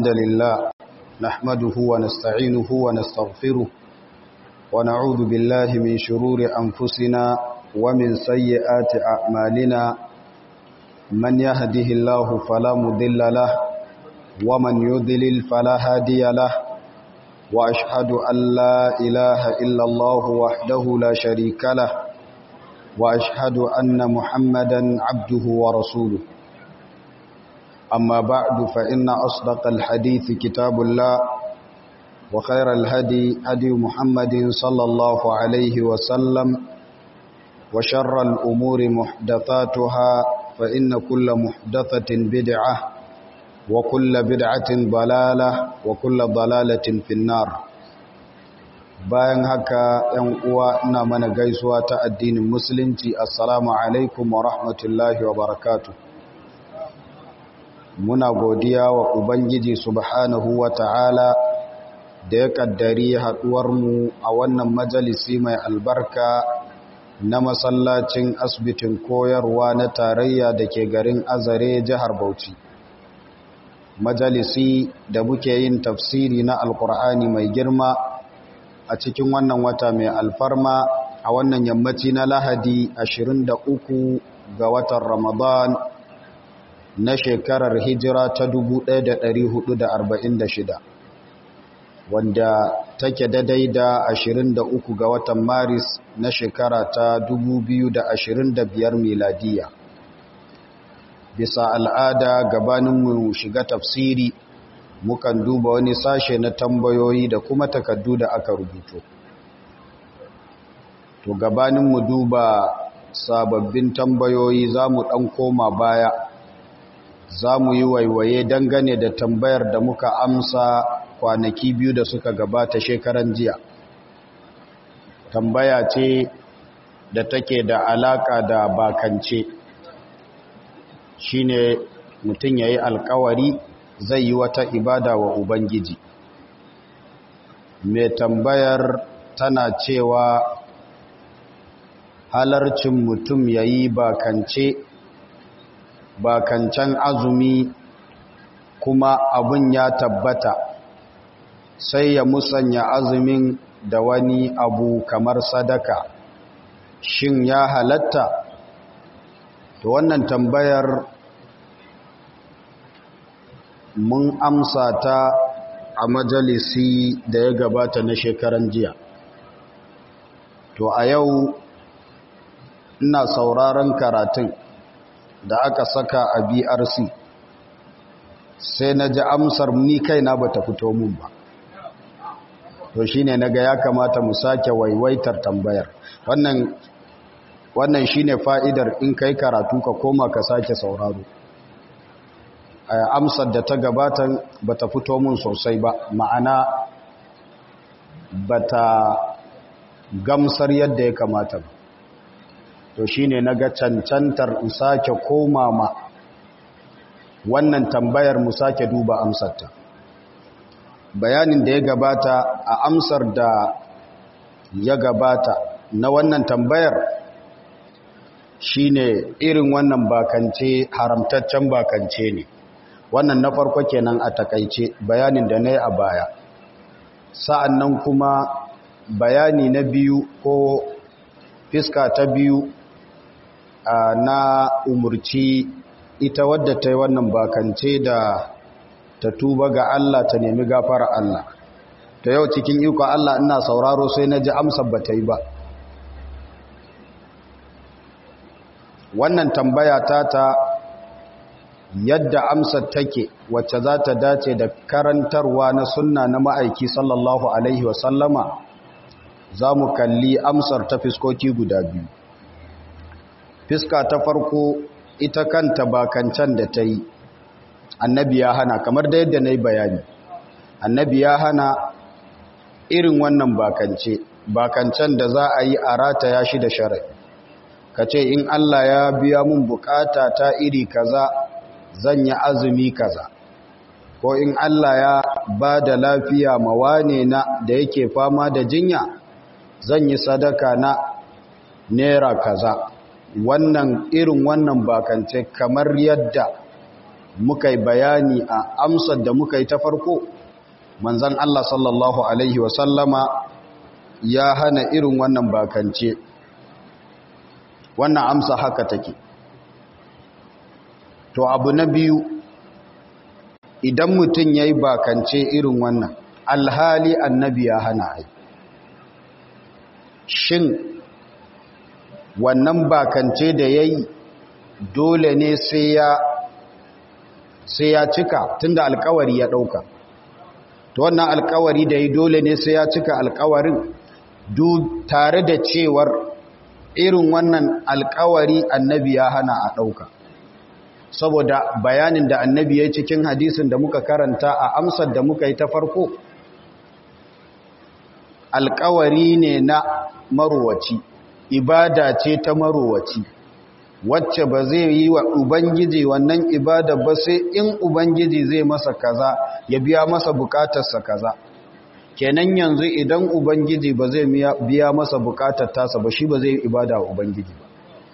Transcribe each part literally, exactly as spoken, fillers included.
الحمد لله نحمده ونستعينه ونستغفره ونعوذ بالله من شرور أنفسنا ومن سيئات أعمالنا من يهده الله فلا مضل له ومن يضلل فلا هادي له وأشهد أن لا إله إلا الله وحده لا شريك له وأشهد أن محمدا عبده ورسوله أما بعد فإن أصدق الحديث كتاب الله وخير الهدي هدي محمد صلى الله عليه وسلم وشر الأمور محدثاتها فإن كل محدثة بدعة وكل بدعة ضلالة وكل ضلالة في النار. bayan haka ‘yan uwa ina mana gaisuwa ta addinin musulunci assalamu alaikum wa rahmatullahi wa barakatuh. Muna godiya wa Ubangiji subhanahu wa ta'ala da ya kaddari haɗuwarmu a wannan majalisi mai albarka na masallacin asibitin koyarwa na tarayya da ke garin Azare jihar Bauchi. Majalisi da muke yin tafsiri na Alƙur'ani mai girma a cikin wannan wata mai alfarma a wannan yammaci na Lahadi ashirin da uku ga watan Ramadan na shekarar hijira ta dubu ɗaya da ɗari hudu da arba'in da shida, wanda take daidai da ashirin da uku ga watan Maris na shekara ta dubu biyu da ashirin da biyar miladiya. Bisa al'ada gabaninmu shiga tafsiri mukan duba wani sashe na tambayoyi da kuma takardu da aka rubuto. To gabaninmu duba sababbin tambayoyi za mu ɗan koma baya, za mu yi waiwaye dangane da tambayar da muka amsa kwanaki biyu da suka gabata shekaran jiya. Tambaya ce da take da alaka da bakance, shine mutum ya yi alkawari zai yi wata ibada wa Ubangiji. Mai tambayar tana cewa halarcin mutum ya yi bakance bakancen azumi kuma abun ya tabbata sai ya musanya azumin da wani abu kamar sadaka, shin ya halatta? To wannan tambayar mun amsa ta a majalisi da ya gabata na shekaran jiya. To a yau ina sauraron karatun da aka saka a B R C sai na ji amsar ni kaina ba ta fito mun ba. To shi ne na ga ya kamata mu sake waiwaitar tambayar. Wannan, wannan shi ne fa'idar in kai karatu ka koma ka sake sauraro. Amsar da ta gabatan ba ta fito mun sosai ba, ma'ana ba ta gamsar yadda ya kamata ba. To shi ne na ga cancantar in sake koma ma wannan tambayar mu sake duba amsarta. Bayanin da ya gabata a amsar da ya gabata na wannan tambayar shi ne irin wannan bakance haramtaccen bakance ne. Wannan na farko kenan a takaice bayanin da na yi a baya. Sa'an nan kuma bayani na biyu ko fiska ta biyu na umurci ita wadda ta yi wannan bakance da ta tuba ga Allah ta nemi gafara Allah. Ta yau cikin iko Allah ina sauraro sai na ji amsar ba ta yi ba. Wannan tambaya ta ta yadda amsar take wacce za ta dace da karantarwa na sunna na ma'aiki sallallahu alaihi wasallama, za mu kalli amsar ta fiskoki guda biyu. Fiska ta farko ita kanta bakancan da ta yi, annabi ya hana, kamar da yadda na yi bayani. Annabi ya hana irin wannan bakance, bakancan da za a yi a rataya shi da shari'a. Ka ce in Allah ya biya mun bukata ta iri kaza zan yi azumi kaza, ko in Allah ya ba da lafiya mawane na da yake fama da jinya zan yi sadaka na naira kaza. Wannan irin wannan bakance kamar yadda muka yi bayani a amsar da muka yi ta farko, manzon Allah sallallahu alaihi wasallama ya hana irin wannan bakance. Wannan amsa haka take. To abu na biyu, idan mutum ya yi bakance irin wannan, alhali annabi ya hana ai. Shin wannan bakance da ya yi dole ne sai ya sai ya cika tunda alkawari ya ɗauka? To wannan alkawari da ya dole ne sai ya cika alkawarin, duk tare da cewar irin wannan alkawari annabi ya hana a ɗauka. Saboda bayanin da annabi ya cikin hadisin da muka karanta a amsar da muka yi ta farko, alkawari ne na marowaci, ibada ce ta marowaci, wacce ba zai yi wa Ubangiji wannan ibada ba sai in Ubangiji zai masa kaza, ya biya masa bukatarsa kaza. Kenan yanzu idan Ubangiji ba zai biya masa bukatar tasa ba, shi ba zai ibada wa Ubangiji ba.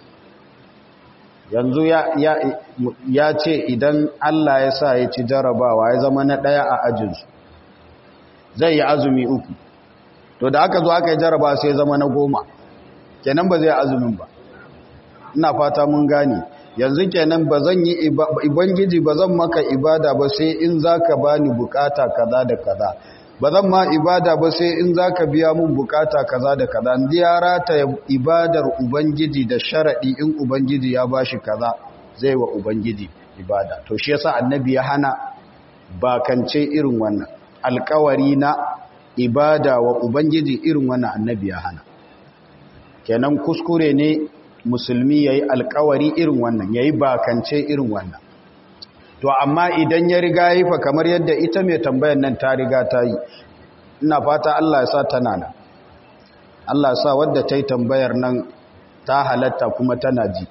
Yanzu ya, ya, ya ce idan Allah ya sa ya ci jarabawa ya zama na ɗaya a ajinsu, zai yi azumi uku. To da aka zo aka yi jarabawa sai ya zama na goma, kenan ba zai azumin ba. Ina fata mun gane. Yanzu kenan ba zan yi Ubangiji ba zan maka ibada ba sai in zaka bani bukata kaza da kaza. Ba zan ma ibada ba sai in zaka biya mun bukata kaza da kaza. Ndi ya rata ibadar Ubangiji da sharadi, in Ubangiji ya bashi kaza zai wa Ubangiji ibada. To shi yasa annabi ya hana bakance irin wannan. Alƙawari na ibada wa Ubangiji irin wannan annabi ya hana. Kenan kuskure ne musulmi yayi alƙawari irin wannan, yayi bakance irin wannan. To amma idan ya riga yi fa kamar yadda ita mai tambayar nan ta riga ta yi, ina fata Allah ya sa tana nan. Allah ya sa wadda ta yi tambayar nan ta halatta kuma tana ji.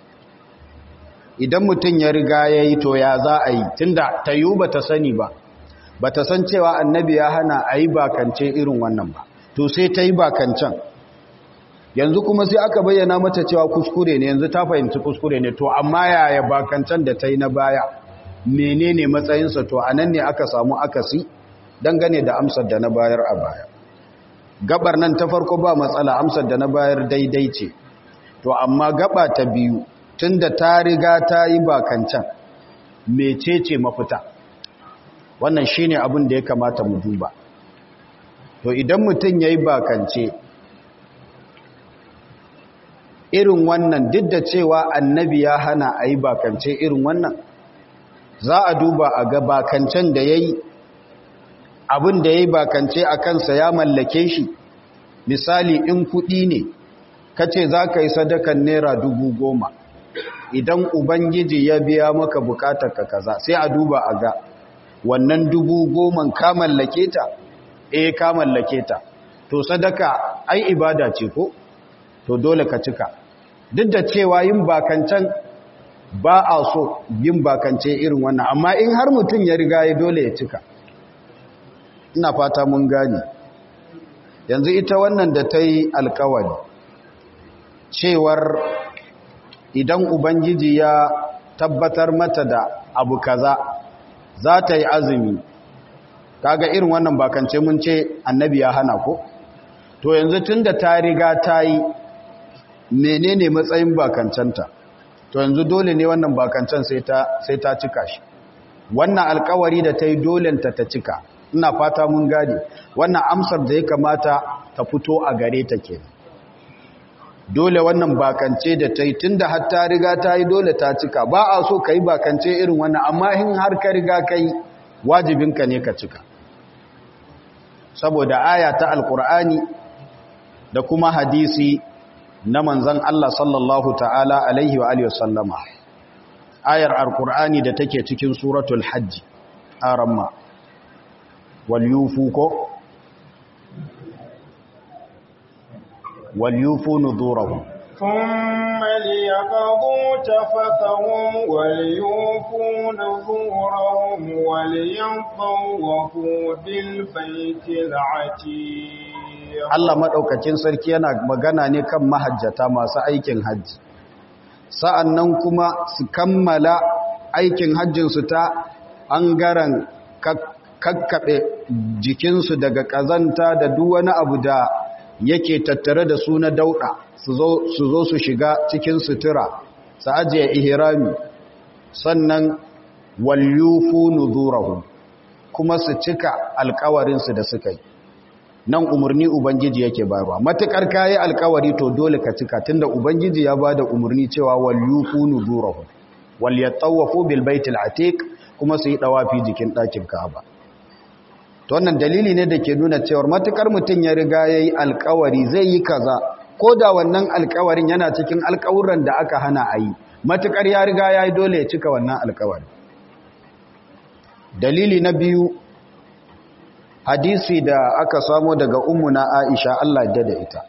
Idan mutum ya riga ya yi to ya za a yi, tunda ta yi ba ta sani ba, ba ta san cewa annabi ya hana a yi bakance irin wannan ba. To sai ta yi bakancen. Yanzu kuma sai aka bayyana mata cewa kuskure ne, yanzu ta fahimci kuskure ne. To amma yaya bakancen da ta yi na baya? Menene matsayinsa? To anan ne aka samu akasi dangane da amsar da na bayar a baya. Gabar nan ta farko ba matsala, amsar da na bayar daidai ce. To amma gaba ta biyu, tunda ta riga ta yi bakancan, mecece mafita? Wannan shine abin da ya kamata mu duba. To idan mutum yayi bakance irin wannan, duk da cewa annabi ya hana a yi bakance irin wannan, za a duba a ga bakancen da ya yi, abin da ya yi bakance a kansa ya mallake shi. Misali, in kuɗi ne ka ce za ka yi sadakan naira dubu goma, idan Ubangiji ya biya maka bukatar ka kaza, sai a duba a ga wannan dubu goman ka mallake ta? Eh, ka mallake ta. To sadaka ai ibada ce ko? To dole ka cika. Duk da cewa yin bakancan ba a so yin bakance irin wannan, amma in har mutum ya riga ya dole ya cika. Ina fata mun gane. Yanzu ita wannan da ta yi alkawari cewar idan Ubangiji ya tabbatar mata da abu kaza za ta yi azumi, kaga irin wannan bakance mun ce annabi ya hana ko? To yanzu tun da ta riga ta yi, menene matsayin bakancenta? To yanzu dole ne wannan bakancan sai ta sai ta cika shi. Wannan alkawari da ta yi dolenta ta cika. Ina fata mun gane. Wannan amsar da ya kamata ta fito a gare ta ke. Dole wannan bakance da ta yi, tunda har ta riga ta yi dole ta cika. Ba a so ka yi bakance irin wannan, amma in har ka riga ka yi, wajibinka ne ka cika. Saboda aya ta Alƙur'ani da kuma hadisi na manzan Allah sallallahu ta'ala alaihi wa alihi wasallama. Ayar Alƙur'ani da take cikin suratul Hajji, aramma, wal yufu ko? Wal yufu nuzurahum. ثم ليقضوا تفثهم وليوفوا نذورهم وليطوفوا بالبيت العتيق. Allah madaukakin sarki yana magana ne kan mahajjata masu aikin hajji. Sa'annan kuma su kammala aikin hajjinsu ta ɓangaren kakkaɓe jikinsu daga ƙazanta da duk wani abu da yake tattare da su na dauɗa su zo su shiga cikin sutura su ajiye ihrami sannan walyufu nuzurahum kuma su cika alkawarinsu da suka yi nan umarni ubangiji yake bayarwa matukar kayi alkawari to dole ka cika tunda ubangiji ya bada umarni cewa walyufu nuzurahum walyatawafu bil baitil atiq kuma su yi dawafi jikin ɗakin Ka'aba to wannan dalili ne da ke nuna cewa matukar mutum ya riga yayi alkawari zai yi kaza ko da wannan alkawarin yana cikin alkawuran da aka hana a yi matukar ya riga yayi dole ya cika wannan alkawari dalili na biyu hadisi da aka samo daga ummuna Aisha Allah ya da ita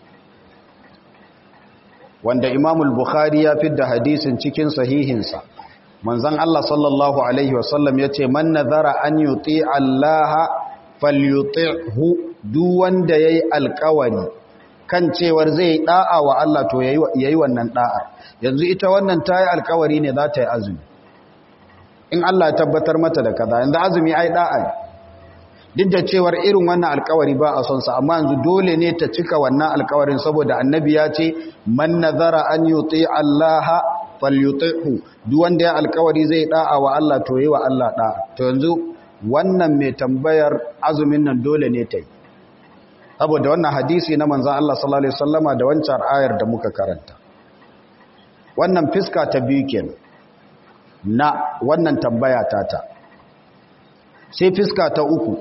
wanda Imam al-Bukhari ya fidda hadisin cikin sahihinsa manzon Allah sallallahu alaihi wasallam yace man nazara an yuti Allah falyuti'hu duk wanda yayi alƙawari kan cewar zai da'a wa Allah to yayi yayi wannan da'a yanzu ita wannan tayi alƙawari ne za ta yi azumi in Allah ya tabbatar mata da kaza yanzu azumi ai da'a ne duk da cewar irin wannan alkawari ba a son sa amma yanzu dole ne ta cika wannan alkawarin saboda annabi ya ce man nazara an yuti Allah falyuti'hu duk wanda ya alkawari zai da'a wa Allah to yi wa Allah da'a to yanzu wannan mai tambayar azumin nan dole ne ta yi saboda wannan hadisi na manzon Allah sallallahu alaihi wasallama da wancan ayar da muka karanta wannan fiska ta biyu kenan na wannan tambaya tata sai fiska ta uku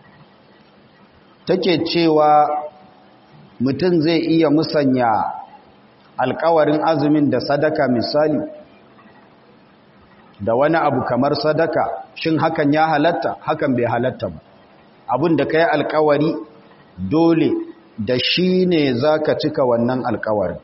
take cewa mutum zai iya musanya alkawarin azumin da sadaka misali da wani abu kamar sadaka shin hakan ya halatta hakan bai halatta ba abin da ka yi alkawari dole da shi ne za ka cika wannan alkawarin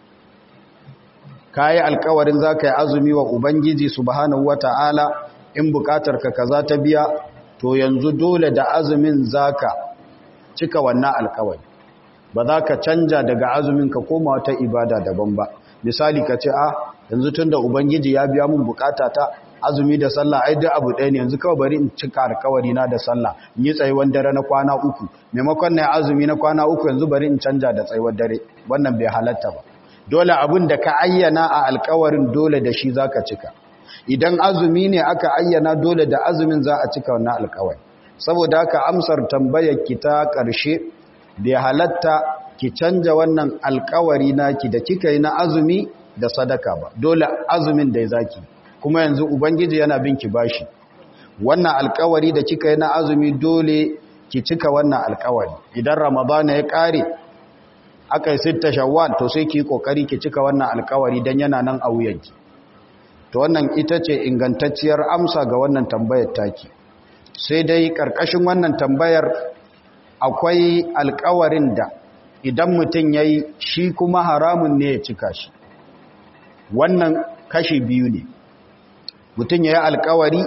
ka yi alkawarin za ka yi azumi wa ubangiji subhanahu wata'ala in bukatar ka kaza ta biya to yanzu dole da azumin za ka cika wannan alkawari ba za ka canja daga azumin ka koma wata ibada daban ba misali ka ce a yanzu tunda ubangiji ya biya mun bukata ta azumi da sallah ai duk abu ɗaya ne yanzu kawai bari in cika alkawari na da sallah in yi tsayuwar dare na kwana uku maimakon na azumi na kwana uku yanzu bari in canja da tsayuwar dare wannan bai halatta ba dole abin da ka ayyana a alkawarin dole da shi zaka cika idan azumi ne aka ayyana dole da azumin za a cika wannan alkawari saboda haka amsar tambayar ki ta ƙarshe bai halatta ki canja wannan alkawari naki da kika yi na azumi da sadaka ba dole azumin da zaki kuma yanzu ubangiji yana bin ki bashi wannan alkawari da kika yi na azumi dole ki cika wannan alkawari idan ramadana ya kare aka yi sitta shawwal to sai ki kokari ki cika wannan alkawari dan yana nan a wuyanki to wannan ita ce ingantacciyar amsa ga wannan tambayar taki sai dai karkashin wannan tambayar akwai alkawarin da idan mutum yayi shi kuma haramun ne ya cika shi wannan kashi biyu ne mutum ya yi alkawari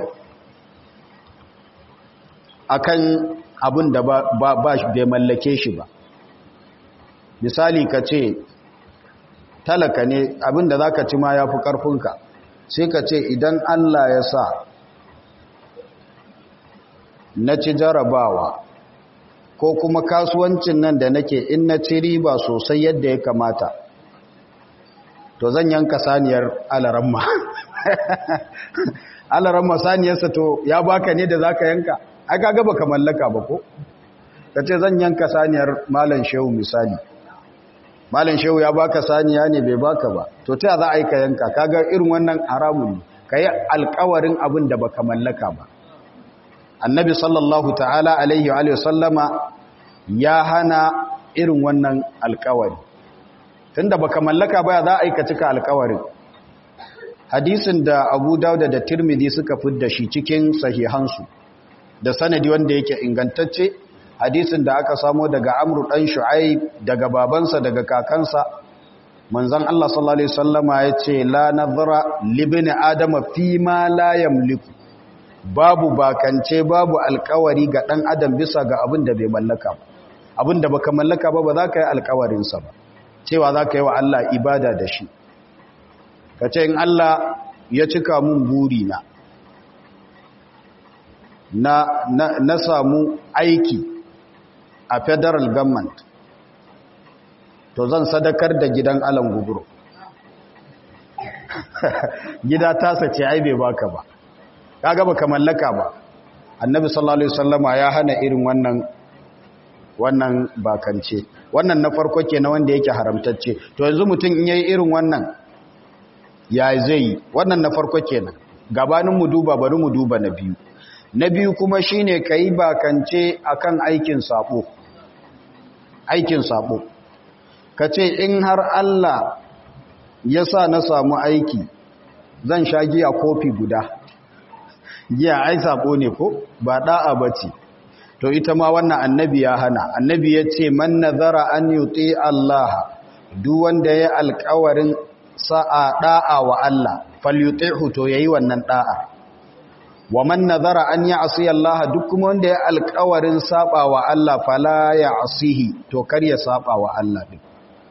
akan abin da ba bai mallake shi ba misali ka ce talaka ne abin da za ka ci ma ya fi ƙarfinka sai ka ce idan Allah ya sa na ci jarabawa ko kuma kasuwancin nan da nake in na ci riba sosai yadda ya kamata to zan yanka saniyar alaramma alaramma saniyarsa to ya baka ne da zaka yanka ai kaga baka mallaka ba ko kace zan yanka saniyar malam shehu misali malam shehu ya baka saniya ne bai baka ba to ta za a yi ka yanka kaga irin wannan haramun ne kai alƙawarin abin da baka mallaka ba annabi sallallahu ta'ala alaihi wa sallama ya hana irin wannan alƙawari tunda baka mallaka ba za a yi ka cika alƙawarin hadisin da Abu Dawud da Tirmidhi suka fidda shi cikin sahihansu da sanadi wanda yake ingantacce hadisin da aka samo daga Amr dan Shu'aib daga babansa daga kakansa manzon Allah sallallahu alaihi wasallama yace la nadhara libni adama fi ma la yamliku babu bakance babu alƙawari ga dan adam bisa ga abin da bai mallaka ba abin da baka mallaka ba ba za ka yi alƙawarin sa ba cewa za ka yi wa Allah ibada da shi ka ce in Allah ya cika mun burina na, na, na samu aiki a federal government, to zan sadakar da gidan Alan Guburo. Gida tasa ce ai bai baka ba, kaga baka mallaka ba. Annabi sallallahu alaihi wasallama ya hana irin wannan wannan bakance. Wannan na farko kenan wanda yake haramtacce. To yanzu mutum in yayi irin wannan ya zai, wannan na farko kenan. Gabanin mu duba bari mu duba na biyu. Na biyu kuma shine kai bakance akan aikin sabo. Aikin sabo. Kace in har Allah ya sa na samu aiki zan sha giya kofi guda. Giya ai sabo ne ko ba da'a bace. To ita ma wannan annabi ya hana. Annabi ya ce man nazara an yuti Allah, duk wanda ya alƙawarin sa'a da'a wa Allah falyuti'hu, to yayi wannan da'a. Wa man nazara an ya'si Allah, duk kuma wanda ya alƙawarin saba wa Allah fala ya'sihi, to kar ya saba wa Allah din.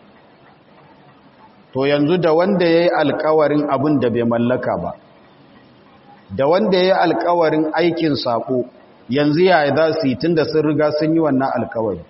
To yanzu da wanda yayi alƙawarin abin da bai mallaka ba, da wanda yayi alƙawarin aikin sako, yanzu yaya za su yi tun da sun riga sun yi wannan alkawari.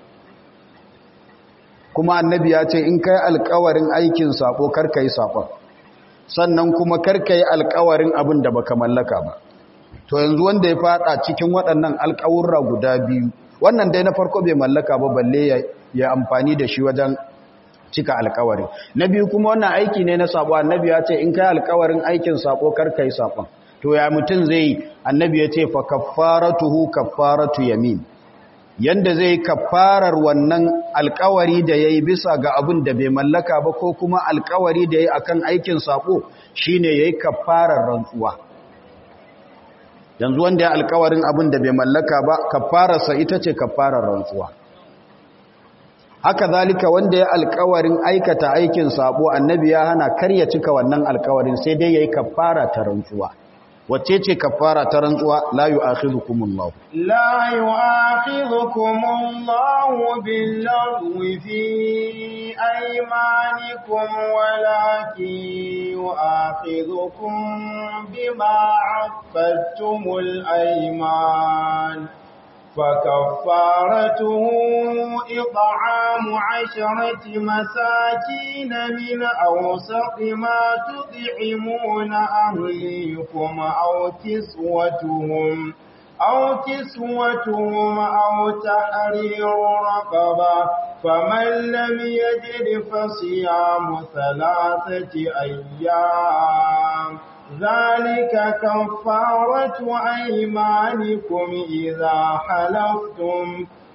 Kuma annabi ya ce in kai alkawarin aikin sako karka yi sakon, sannan kuma karka yi alkawarin abin da baka mallaka ba. To yanzu wanda ya fada cikin waɗannan alkawurra guda biyu, wannan dai na farko bai mallaka ba balle ya amfani da shi wajen cika alkawarin. Na biyu kuma wannan aiki ne na sako, annabi ya ce in kai alkawarin aikin sako karka yi sakon. To ya mutum zai, annabi ya ce fa kaffaratuhu kaffaratu yamin, yanda zai kaffarar wannan alkawari da yayi bisa ga abin da bai mallaka ba, ko kuma alkawari da yayi akan aikin sako shine yayi kaffarar rantsuwa. Yanzu wanda ya alkawarin abin da bai mallaka ba, kaffararsa ita ce kaffarar rantsuwa. Haka zalika wanda ya alkawarin aikata aikin sako, annabi ya hana kar ya cika wannan alkawarin, sai dai yayi kaffara ta rantsuwa. Wacce ce kafara ta rantsuwa? La yu'akhidhukumullahu la yu'akhidhukumullahu bil-laghwi fi aymanikum walakin yu'akhidhukum bima 'aqadtumul ayman. فكفارته إطعام عشرة مساكين من أوسط ما تطعمون أهليكم أو كسوتهم أو كسوتهم أو تحرير رقبة، فمن لم يجد فصيام ثلاثة أيام، ذلك كفارة أيمانكم إذا حلفتم،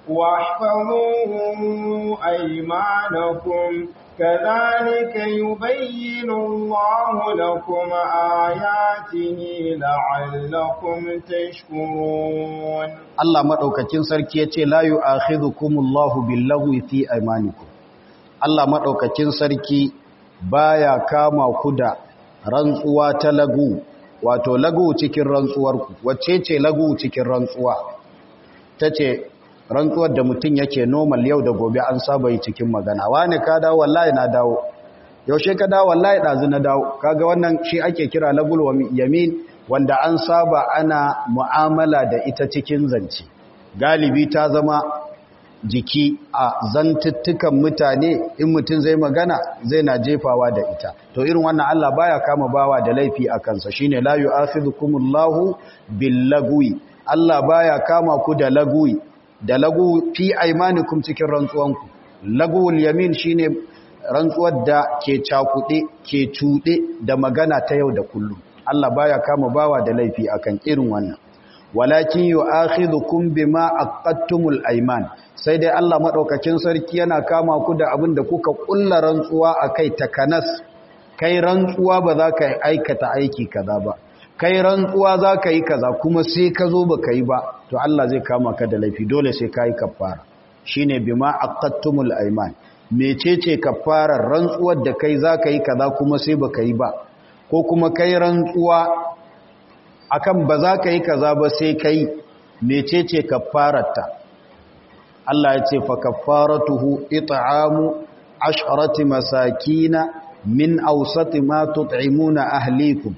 واحفظوا أيمانكم، كذلك يبين الله لكم آياته لعلكم تشكرون. الله مدوكاكين sarki yace la yu'akhidhukumullahu billaghwi fi aymanikum. Allah madaukakin sarki baya kama ku da rantsuwa ta lagu, wato lagu cikin rantsuwarku. Wacce ce lagu cikin rantsuwa? Ta ce rantsuwar da mutum yake normal yau da gobe an saba yi cikin magana. Wani ka dawo? Wallahi na dawo. Yaushe ka dawo? Wallahi ɗazu na dawo. Kaga wannan shi ake kira lagul wa yamin, wanda an saba ana mu'amala da ita cikin zance. Galibi ta zama jiki a zantuttukan mutane, in mutum zai magana zai na jefawa da ita. To irin wannan Allah baya kama bawa da laifi a kansa, shine la yu'akhidhukumullahu billagwi. Allah baya kama ku da lagwi, da lagu fi aymanikum cikin rantsuwanku. Lagul yamin shine rantsuwar da ke cakude ke cude da magana ta yau da kullum. Allah baya kama bawa da laifi akan irin wannan. Walakin yu'akhidhukum bima aqadtumul ayman, sai dai Allah madaukakin sarki yana kama ku da abin da kuka kulla rantsuwa akai takanas. Kai rantsuwa ba za ka aikata aiki kaza ba, kai rantsuwa za ka yi kaza kuma sai ka zo ba ka yi ba, to Allah zai kama ka da laifi, dole sai ka yi kafara. Shine bima aqadtumul ayman. Mecece kafarar? Rantsuwar da kai za ka yi kaza kuma sai ba ka yi ba, ko kuma kai rantsuwa akan ba za ka yi kaza ba sai ka yi, mecece kafararta? Allah ya ce fa kafaratuhu it'amu asharati masakina min awsati ma tut'imuna ahlikum.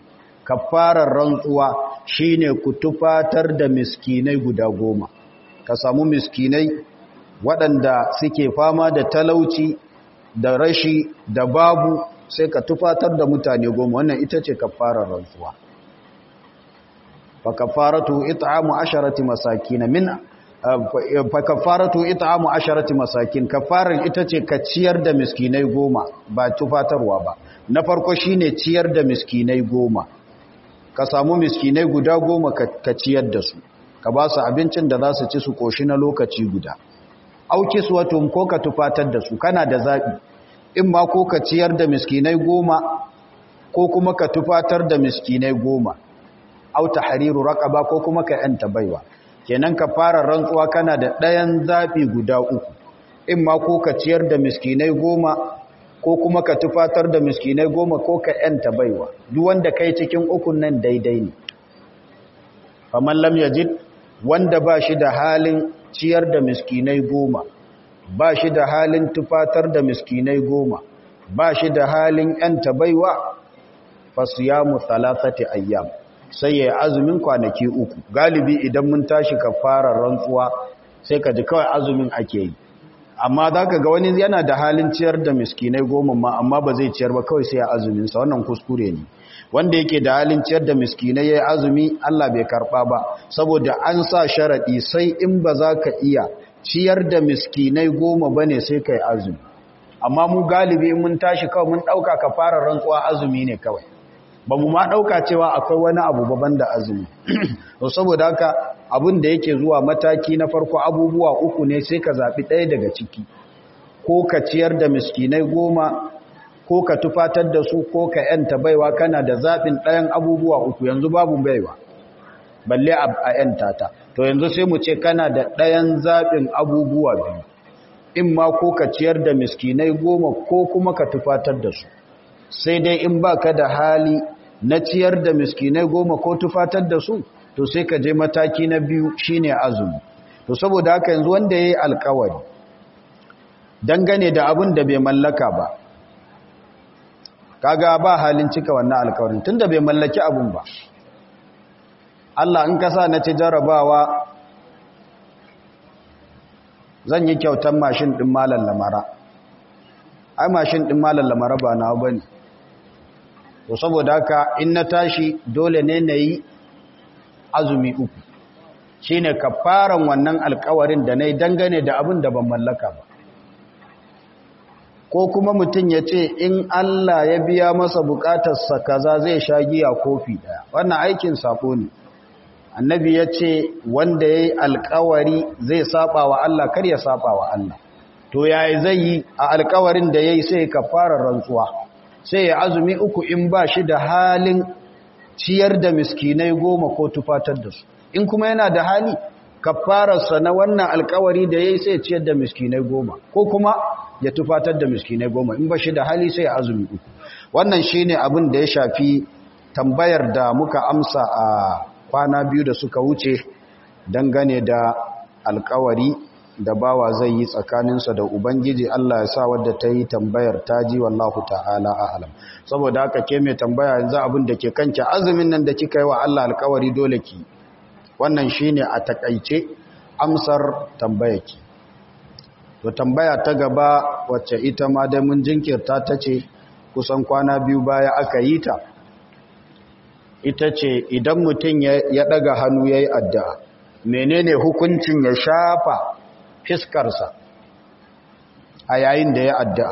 kafarar rantsuwa shine ku tufatar da miskinai guda goma ka samu miskinai waɗanda suke fama da talauci da rashi da babu sai ka tufatar da mutane goma wannan ita ce kafarar rantsuwa fa kafaratu it'amu asharati masakin min fa kafaratu it'amu asharati masakin kafarar ita ce ka ciyar da miskinai goma ba tufatarwa ba na farko shine ciyar da miskinai goma ka samu miskinai guda goma ka ciyar da su ka ba su abincin da za su ci su koshi na lokaci guda auki suwatum ko ka tufatar da su kana da zabi in ma ko ka ciyar da miskinai goma ko kuma ka tufatar da miskinai goma au tahriru raqaba ko kuma ka yanta baiwa kenan ka fara rantsuwa kana da ɗayan zabi guda uku in ma ko ka ciyar da miskinai goma ko kuma ka tufatar da miskinai goma ko ka yanta baiwa duk wanda kai cikin ukun nan daidai ne faman lam yajid wanda ba shi da halin ciyar da miskinai goma ba shi da halin tufatar da miskinai goma ba shi da halin yanta baiwa fasiyamu thalathati ayyam sai ya azumin kwanaki uku galibi idan mun tashi kafarar rantsuwa sai ka ji kawai azumin ake yi amma za ka ga wani yana da halin ciyar da miskinai goma ma amma ba zai ciyar ba kawai sai ya azuminsa wannan kuskure ne wanda yake da halin ciyar da miskinai ya yi azumi Allah bai karɓa ba saboda an sa sharaɗi sai in ba za ka iya ciyar da miskinai goma ba ne sai ka yi azumi amma mu galibi mun tashi kawai mun ɗauka ka fara rantsuwa azumi ne kawai ba mu ma ɗauka cewa akwai wani abu baban da azumi saboda haka abin da yake zuwa mataki na farko abubuwa uku ne sai ka zaɓi ɗaya daga ciki ko ka ciyar da miskinai goma ko ka tufatar da su ko ka yanta baiwa kana da zaɓin ɗayan abubuwa uku yanzu babu baiwa balle a yanta ta to yanzu sai mu ce kana da ɗayan zaɓin abubuwa biyu in ma ko ka ciyar da miskinai goma ko kuma ka tufatar da su sai dai in ba ka da hali na ciyar da miskinai goma ko tufatar da su to sai ka je mataki na biyu shine azumi to saboda haka yanzu wanda yayi alƙawari dangane da abin da bai mallaka ba kaga ba halin cika wannan alƙawarin tunda bai mallaki abun ba Allah in ka sa na ci jarabawa zan yi kyautan mashin din malam lamara ai mashin din malam lamara ba na bane to saboda haka in na tashi dole ne na yi azumi uku shi ne kafaran wannan alkawarin da na yi dangane da abin da ban mallaka ba ko kuma mutum ya ce in Allah ya biya masa bukatarsa kaza zai sha giya kofi daya wannan aikin sako ne annabi ya ce wanda ya yi alkawari zai saba wa Allah kar ya saba wa Allah to yayi zai yi a alkawarin da ya yi sai kafarar rantsuwa sai ya azumi uku in ba shi da halin ciyar da miskinai goma ko tufatar da su in kuma yana da hali kafararsa na wannan alkawari da ya yi sai ciyar da miskinai goma ko kuma ya tufatar da miskinai goma in ba shi da hali sai ya azumi uku wannan shi ne abin da ya shafi tambayar da muka amsa a kwana biyu da suka wuce dangane da alkawari da bawa zai yi tsakaninsa da Ubangiji Allah ya sa wadda ta yi tambayar ta ji wallahu ta'ala a'lam saboda haka ke mai tambaya yanzu abin da ke kanki azumin nan da kika yi wa Allah alkawari dole ki wannan shine a takaice amsar tambayarki to tambaya ta gaba wacce ita ma dai mun jinkirta ta ce kusan kwana biyu baya aka yi ta ita ce idan mutum ya daga hannu yayi addu'a menene hukuncin ya shafa fiskarsa a yayin da ya addu'a.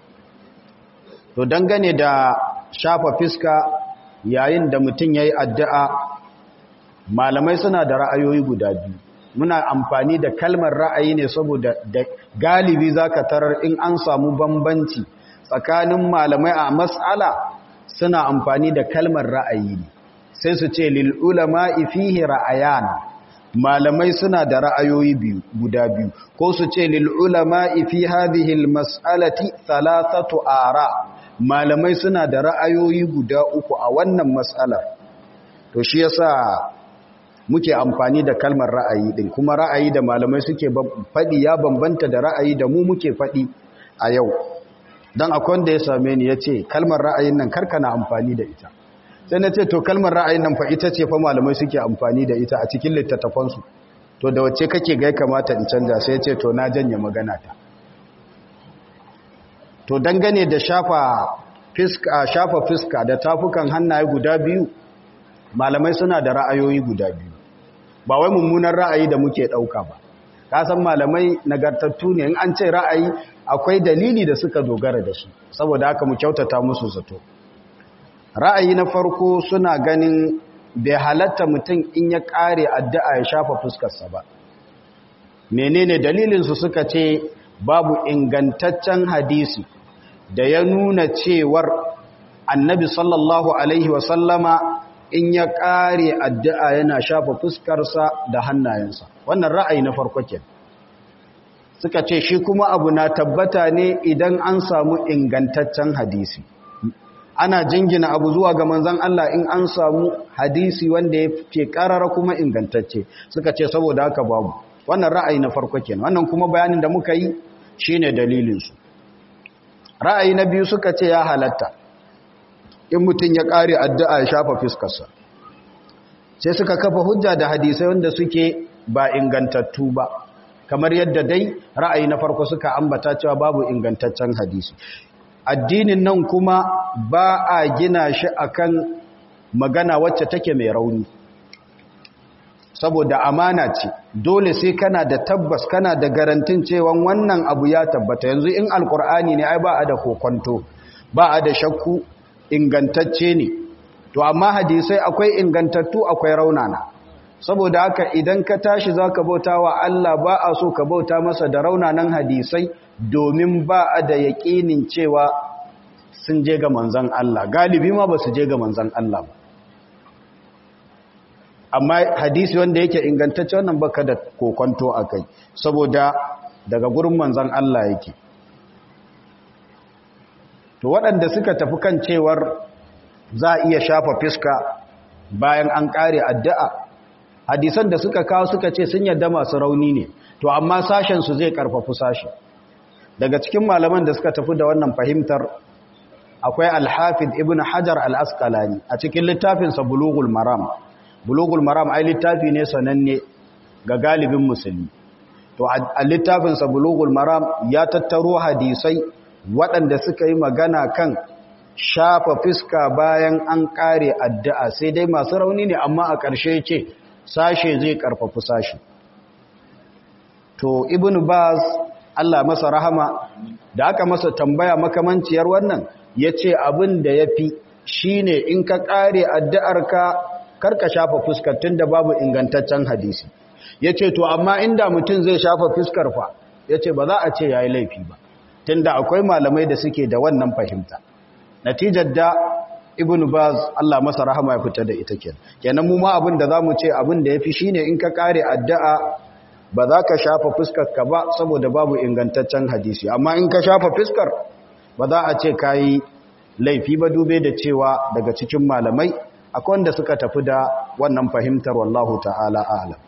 To dangane da shafa fiska yayin da mutum ya yi addu'a, malamai suna da ra'ayoyi guda biyu. Muna amfani da kalmar ra'ayi ne saboda da galibi za ka tarar in an samu bambanci tsakanin malamai a mas'ala suna amfani da kalmar ra'ayi ne. Sai su ce lil'ulama ifihi ra'ayana. Malamai suna da ra'ayoyi biyu guda biyu ko su ce lil ulama fi hadhihi al mas'alati thalathatu ara malamai suna da ra'ayoyi guda uku a wannan mas'alar to shi yasa muke amfani da kalmar ra'ayi din kuma ra'ayi da malamai suke fadi ya bambanta da ra'ayi da mu muke fadi a yau dan akwai wanda ya same ni yace kalmar ra'ayin nan karkana amfani da ita sai na ce to kalmar ra'ayin nan fa ita ce fa malamai suke amfani da ita a cikin littattafansu to da wacce kake ga kamata in canja sai ya ce to na janye magana ta to dangane da shafa fiska shafa fiska da tafukan hannaye guda biyu malamai suna da ra'ayoyi guda biyu ba wai mummunan ra'ayi da muke dauka ba ka san malamai nagartattu ne in an ce ra'ayi akwai dalili da suka dogara da shi saboda haka mu kyautata musu zato ra'ayi na farko suna ganin bai halatta mutum in ya kare addu'a ya shafa fuskarsa ba menene dalilinsu suka ce babu ingantaccen hadisi da ya nuna cewar annabi sallallahu alaihi wasallama in ya kare addu'a yana shafa fuskarsa da hannayensa wannan ra'ayi na farko ke suka ce shi kuma abu na tabbata ne idan an samu ingantaccen hadisi ana jingina abu zuwa ga manzon Allah in an samu hadisi wanda ya ce karara kuma ingantacce suka ce saboda haka babu wannan ra'ayi na farko kenan wannan kuma bayanin da muka yi shine dalilin su ra'ayi na biyu suka ce ya halatta in mutun ya kare addu'a ya shafa fiskarsa sai suka kafa hujja da hadisai wanda suke ba ingantattu ba kamar yadda dai ra'ayi na farko suka ambata cewa babu ingantaccen hadisi addinin nan kuma ba a gina shi akan magana wacce take mai rauni saboda amana ce dole sai kana da tabbas kana da garantin cewa wannan abu ya tabbata yanzu in alkur'ani ne ai ba a da kokonto ba a da shakku ingantacce ne to amma hadisai akwai ingantattu akwai raunana saboda haka idan ka tashi zaka bauta wa Allah ba a so ka bauta masa da raunanan hadisai domin ba a da yaƙinin cewa sun je ga manzan Allah galibi ma ba su je ga manzan Allah ba amma hadisi wanda yake ingantacce wannan baka da kokonto akai saboda daga gurin manzan Allah yake to waɗanda suka tafi kan cewar za a iya shafa fiska bayan an ƙare addu'a hadisan da suka kawo suka ce sun yadda masu rauni ne to amma sashen su zai karfafu sashi daga cikin malaman da suka tafi da wannan fahimtar akwai al-Hafid Ibn Hajar al-Asqalani a cikin littafinsa Bulughul Maram Bulughul Maram ai littafi ne sananne ga galibin musulmi to a littafinsa Bulughul Maram ya tattaro hadisai waɗanda suka yi magana kan shafa fiska bayan an ƙare addu'a sai dai masu rauni ne amma a ƙarshe ce sashe zai ƙarfafi sashe to Ibn Baz Allah masa rahama da aka masa tambaya makamanciyar wannan ya ce abin da ya fi shi ne in ka ƙare addu'arka karka shafa fuskar tun da babu ingantaccen hadisi ya ce to amma inda mutum zai shafa fuskar fa ya ce ba za a ce ya yi laifi ba tun da akwai malamai da suke da wannan fahimta natijar da Ibn Baz Allah masa rahama ya fita da ita kenan kenan mu ma abin da za mu ce abin da ya fi shi ne in ka ƙare addu'a ba za ka shafa fuskarka ba saboda babu ingantaccen hadisi amma in ka shafa fuskar ba za a ce ka yi laifi ba dube da cewa daga cikin malamai akwai wanda suka tafi da wannan fahimtar wallahu ta'ala a'lam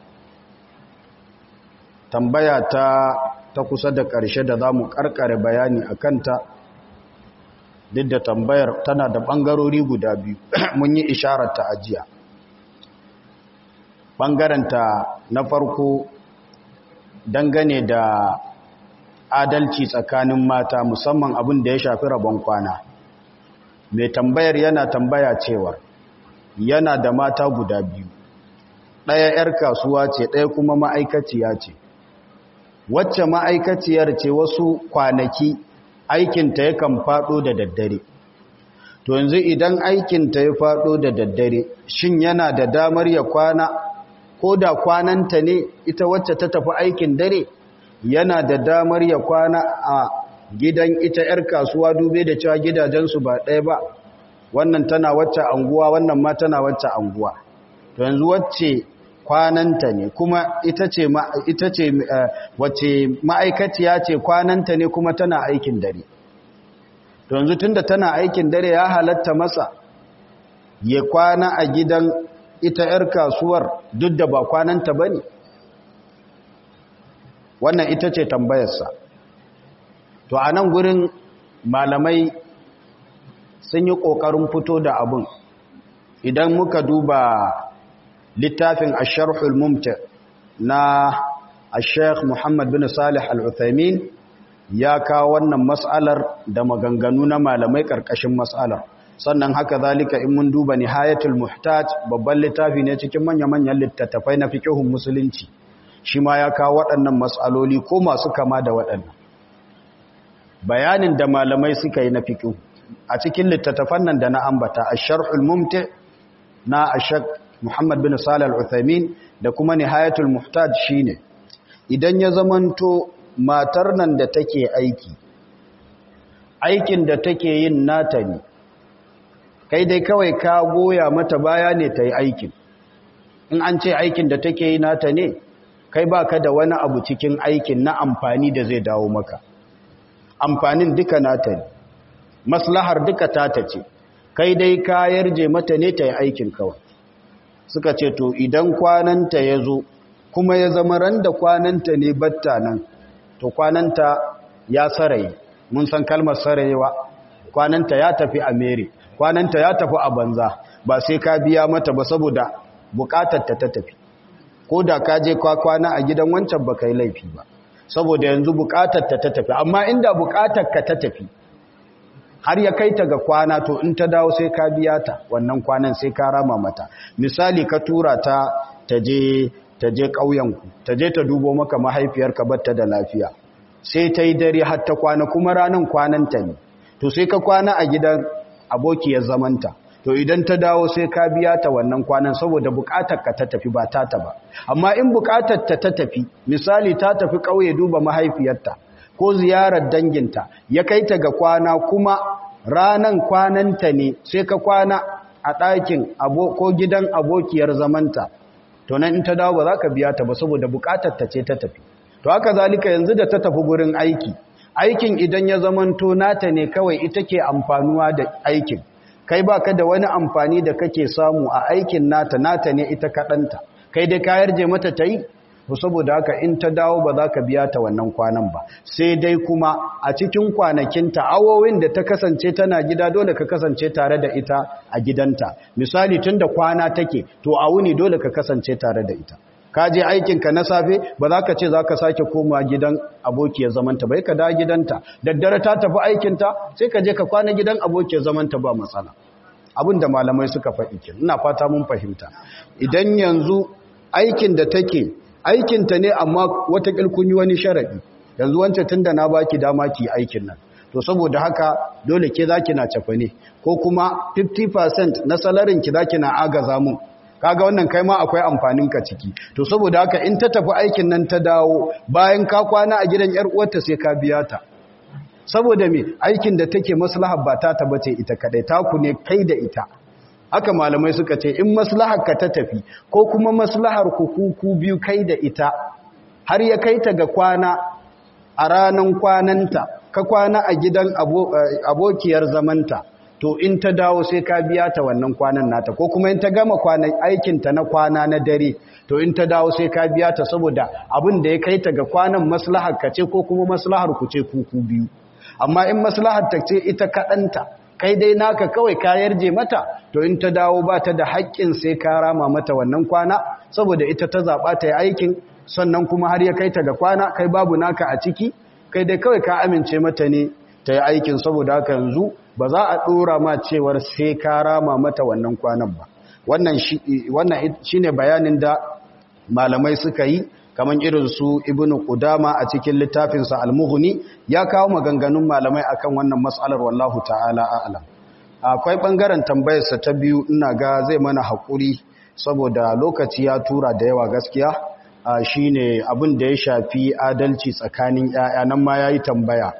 tambaya ta ta kusa da ƙarshe da za mu ƙarƙare bayani a kanta duk da tambayar tana da ɓangarori guda biyu mun yi isharar ta ajiya ɓangaranta na farko dangane da adalci tsakanin mata musamman abin da ya shafi rabon kwana mai tambayar yana tambaya cewar yana da mata guda biyu ɗaya 'yar kasuwa ce ɗaya kuma ma'aikaciya ce wacce ma'aikaciyar ce wasu kwanaki aikinta yakan faɗo da daddare to yanzu idan aikinta ya faɗo da daddare shin yana da damar ya kwana ko da kwananta ne ita wacce ta tafi aikin dare yana da damar ya kwana a gidan ita 'yar kasuwa dube da cewa gidajensu ba ɗaya ba wannan tana wacce anguwa wannan ma tana wacce anguwa to yanzu wacce kwananta ne kuma ita ce ita ce wacce ma'aikaciya ce kwananta ne kuma tana aikin dare to yanzu tunda tana aikin dare ya halatta masa ya kwana a gidan ita 'yar kasuwar duk da ba kwananta bane wannan ita ce tambayarsa to a nan gurin malamai sun yi ƙoƙarin fito da abin idan muka duba littafin Ash-Sharhul Mumti' na Sheikh Muhammad bin Salih Al-Uthaymin ya kawo wannan mas'alar da maganganu na malamai karkashin mas'alar. Sannan haka zalika in mun duba Nihayatul Muhtaj babban littafi ne cikin manya-manyan littattafai na fiqhun musulunci, shi ma ya kawo waɗannan mas'aloli ko masu kama da waɗannan bayanin da malamai suka yi na fiqh a cikin littattafan nan da na ambata Ash-Sharhul Mumti' na Sheikh Muhammad bin Salih Al-Uthaymin da kuma Nihayatul Muhtaj shine idan ya zamanto matar nan da take aiki aikin da take yin nata ne, kai dai kawai ka goya mata baya ne ta yi aikin. In an ce aikin da take yi nata ne, kai baka da wani abu cikin aikin na amfani da zai dawo maka. Amfanin duka nata ne, maslahar duka tata ce, kai dai ka yarje mata ne ta yi aikin kawai. Suka ce to idan kwananta ya zo, kuma ya zama ran da kwananta ne batta nan, to kwananta ya saraye. Mun san kalmar sarayewa, kwananta ya tafi a mere. Kwananta ya tafi a banza, ba sai ka biya mata ba saboda bukatar ta tafi. Ko da ka je kwa kwana a gidan wancan ba kai laifi ba, saboda yanzu bukatar ta tafi. Amma inda bukatar ka ta tafi, har ya kai ta ga kwana, to in ta dawo sai ka biya ta wannan kwanan, sai ka rama mata. Misali ka tura ta ta je ta je ƙauyenku, ta je ta dubo maka mahaifiyarka batta da lafiya, sai ta yi dare har ta kwana, kuma ranar kwananta ne, to sai ka kwana a gidan abokiyar zamanta, to idan ta dawo sai ka biya ta wannan kwanan saboda bukatar ka ta tafi ba ta ta ba. Amma in bukatar ta ta tafi, misali ta tafi ƙauye duba mahaifiyarta ko ziyarar danginta, ya kai ta ga kwana kuma ranan kwananta ne, sai ka kwana a ɗakin ko gidan abokiyar zamanta, to nan in ta dawo ba za ka biya ta ba saboda bukatar ta ce ta tafi. To haka zalika yanzu da ta tafi gurin aiki, aikin idan ya zamanto nata ne kawai ita ke amfanuwa da aikin, kai baka da wani amfani da kake samu a aikin nata, nata ne ita kaɗanta, kai dai ka yarje mata ta yi, to saboda haka in ta dawo ba za ka biya ta wannan kwanan ba, sai dai kuma a cikin kwanakinta awowin da ta kasance tana gida dole ka kasance tare da ita a gidanta. Misali tun da kwana take, to a wuni dole ka kasance tare da ita. Ka je aikinka na safe ba za ka ce za ka sake koma gidan abokiyar zamanta bai ka da gidanta, daddare ta tafi aikinta sai ka je ka kwana gidan abokiyar zamanta ba matsala. Abin da malamai suka faɗi kin ina fata mun fahimta. Idan yanzu aikin da take aikinta ne amma wata kun yi wani sharadi, yanzu wancan tunda na baki dama ki aikin nan, to saboda haka dole ke zaki na cafa ne, ko kuma fifty percent na salarin ki zaki na agaza mun, kaga wannan kai ma akwai amfanin ka ciki. To saboda haka in ta tafi aikin nan ta dawo bayan ka kwana a gidan yar uwarta sai ka biya ta, saboda me aikin da take maslahar ba ta tabace ita kadai, ta ku ne kai da ita. Haka malamai suka ce in maslahar ka ta tafi ko kuma maslahar ku ku biyu kai da ita, har ya kai ta ga kwana a ranan kwananta, ka kwana a gidan abokiyar zamanta, to in ta dawo sai ka biya ta wannan kwanan nata, ko kuma in ta gama kwanan aikinta na kwana na dare, to in ta dawo sai ka biya ta saboda abin da ya kai ta ga kwanan maslahar ka ce ko kuma maslahar ku ce kuku biyu. Amma in maslahar ta ce ita kaɗanta, kai dai naka kawai ka yarje mata, to in ta dawo ba ta da haƙƙin sai ka rama mata wannan kwana saboda ita ta zaɓa ta yi aikin, sannan kuma har ya kai ta ga kwana, kai babu naka a ciki, kai dai kawai ka amince mata ne ta yi aikin. Saboda haka yanzu ba za a ɗora ma cewar sai ka rama mata wannan kwanan ba. Wannan shi ne bayanin da malamai suka yi, kamar irin su Ibn Qudama a cikin littafinsa Al-Mughni ya kawo maganganun malamai akan wannan mas'alar, wallahu ta'ala a'lam. Akwai ɓangaren tambayarsa ta biyu, ina ga zai mana haƙuri saboda lokaci ya tura da yawa gaskiya, shine abin da ya shafi adalci tsakanin 'ya'ya. Nan ma yayi tambaya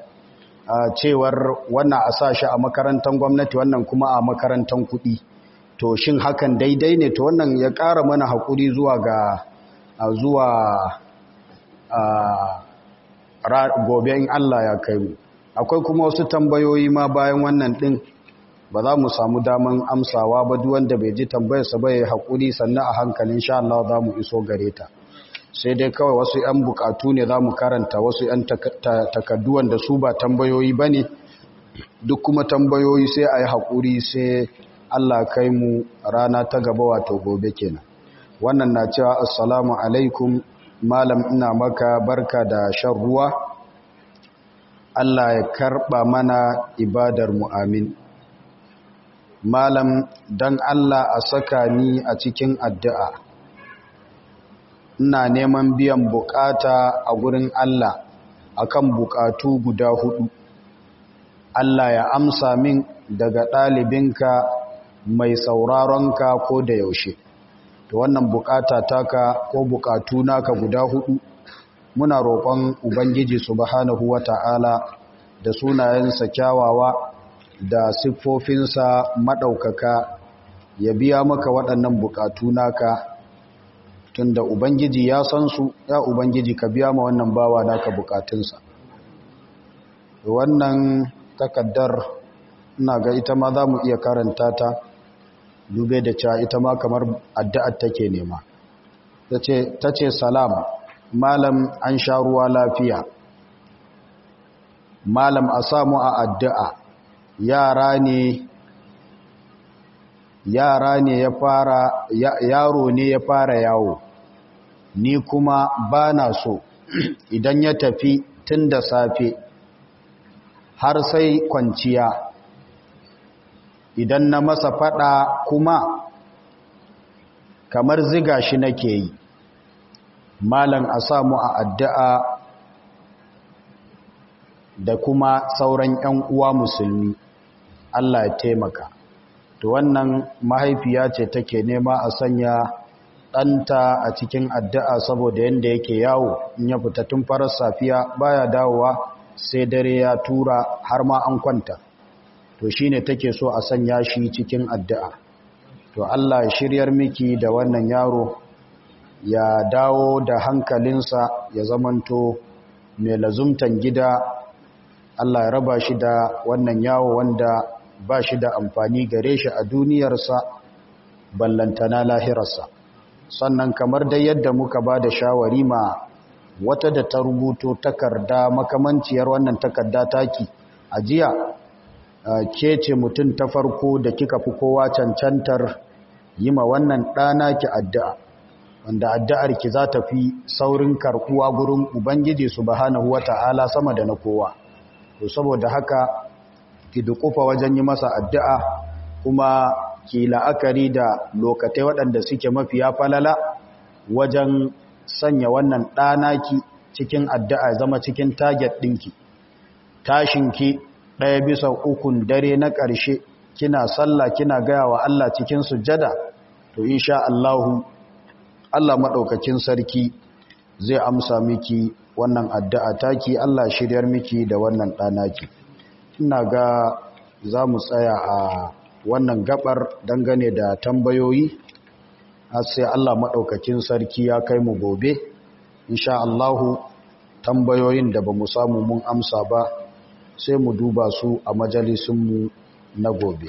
cewar wannan a sa shi a makarantar gwamnati, wannan kuma a makarantar kuɗi, to shin hakan daidai ne? To wannan ya ƙara mana haƙuri zuwa ga zuwa gobe in Allah ya kai mu. Akwai kuma wasu tambayoyi ma bayan wannan ɗin, ba za mu samu daman amsawa ba, duk wanda bai ji tambayarsa ba ya haƙuri, sannan a hankalin sha Allah za mu iso gare ta. Sai dai kawai wasu 'yan bukatu ne za mu karanta, wasu 'yan takadduwan da su ba tambayoyi ba ne, duk kuma tambayoyi sai a yi haƙuri sai Allah kai mu rana ta gaba wato gobe kenan. Wannan na cewa assalamu alaikum malam, ina maka barka da shan ruwa, Allah ya karba mana ibadar mu amin. Malam dan Allah a saka ni a cikin addu'a, ina neman biyan bukata a gurin Allah akan bukatu guda hudu. Allah ya amsa min daga ɗalibinka mai sauraronka ko da yaushe. To wannan bukata taka ko bukatu naka guda hudu muna roƙon Ubangiji subhanahu wata'ala da sunayensa kyawawa da siffofinsa madaukaka ya biya maka waɗannan bukatu naka, tunda Ubangiji ya san su. Ya Ubangiji ka biya ma wannan bawa naka bukatunsa. Wannan takaddar ina ga ita ma za mu iya karanta ta, dube da cewa ita ma kamar addu'ar take nema. Ta ce salam malam, an sha ruwa lafiya, malam a samu a addu'a, yara ne yara ne ya fara yaro ne ya fara yawo, ni kuma ba na so, idan ya tafi tun da safe har sai kwanciya, idan na masa fada kuma kamar ziga shi nake yi, malam a samu a addu'a da kuma sauran ‘yan uwa musulmi, Allah ya taimaka. To wannan mahaifiya ce take nema a sanya ɗanta a cikin addu'a saboda yadda yake yawo, in ya fita tun farar safiya baya dawowa sai dare ya tura har ma an kwanta. To shi ne take so a sanya shi cikin addu'a. To Allah ya shiryar miki da wannan yaro, ya dawo da hankalinsa, ya zamanto mai lazumtan gida. Allah ya raba shi da wannan yawo wanda ba shi da amfani gare shi a duniyarsa, ballantana lahirarsa. Sannan kamar dai yadda muka ba da shawari ma wata da ta rubuto takarda makamanciyar wannan takarda taki a jiya, ke ce mutum ta farko da kika fi kowa cancantar yi ma wannan ɗana ki addu'a, wanda addu'ar ki za ta fi saurin karkuwa gurin Ubangiji subhanahu wata'ala sama da na kowa. To saboda haka ki dukufa wajen yi masa addu'a, kuma ki la'akari da lokatai waɗanda suke mafiya falala wajen sanya wannan ɗanaki cikin addu'a, zama cikin target ɗinki. Tashinki ɗaya bisa ukun dare na ƙarshe kina sallah kina gaya wa Allah cikin sujjada, to insha Allahu Allah maɗaukakin sarki zai amsa miki wannan addu'a taki. Allah shiryar miki da wannan ɗanaki. Ina ga za mu tsaya a wannan gabar dangane da tambayoyi har sai Allah maɗaukakin sarki ya kai mu gobe. Insha Allahu tambayoyin da ba mu samu mun amsa ba sai mu duba su a majalisunmu na gobe.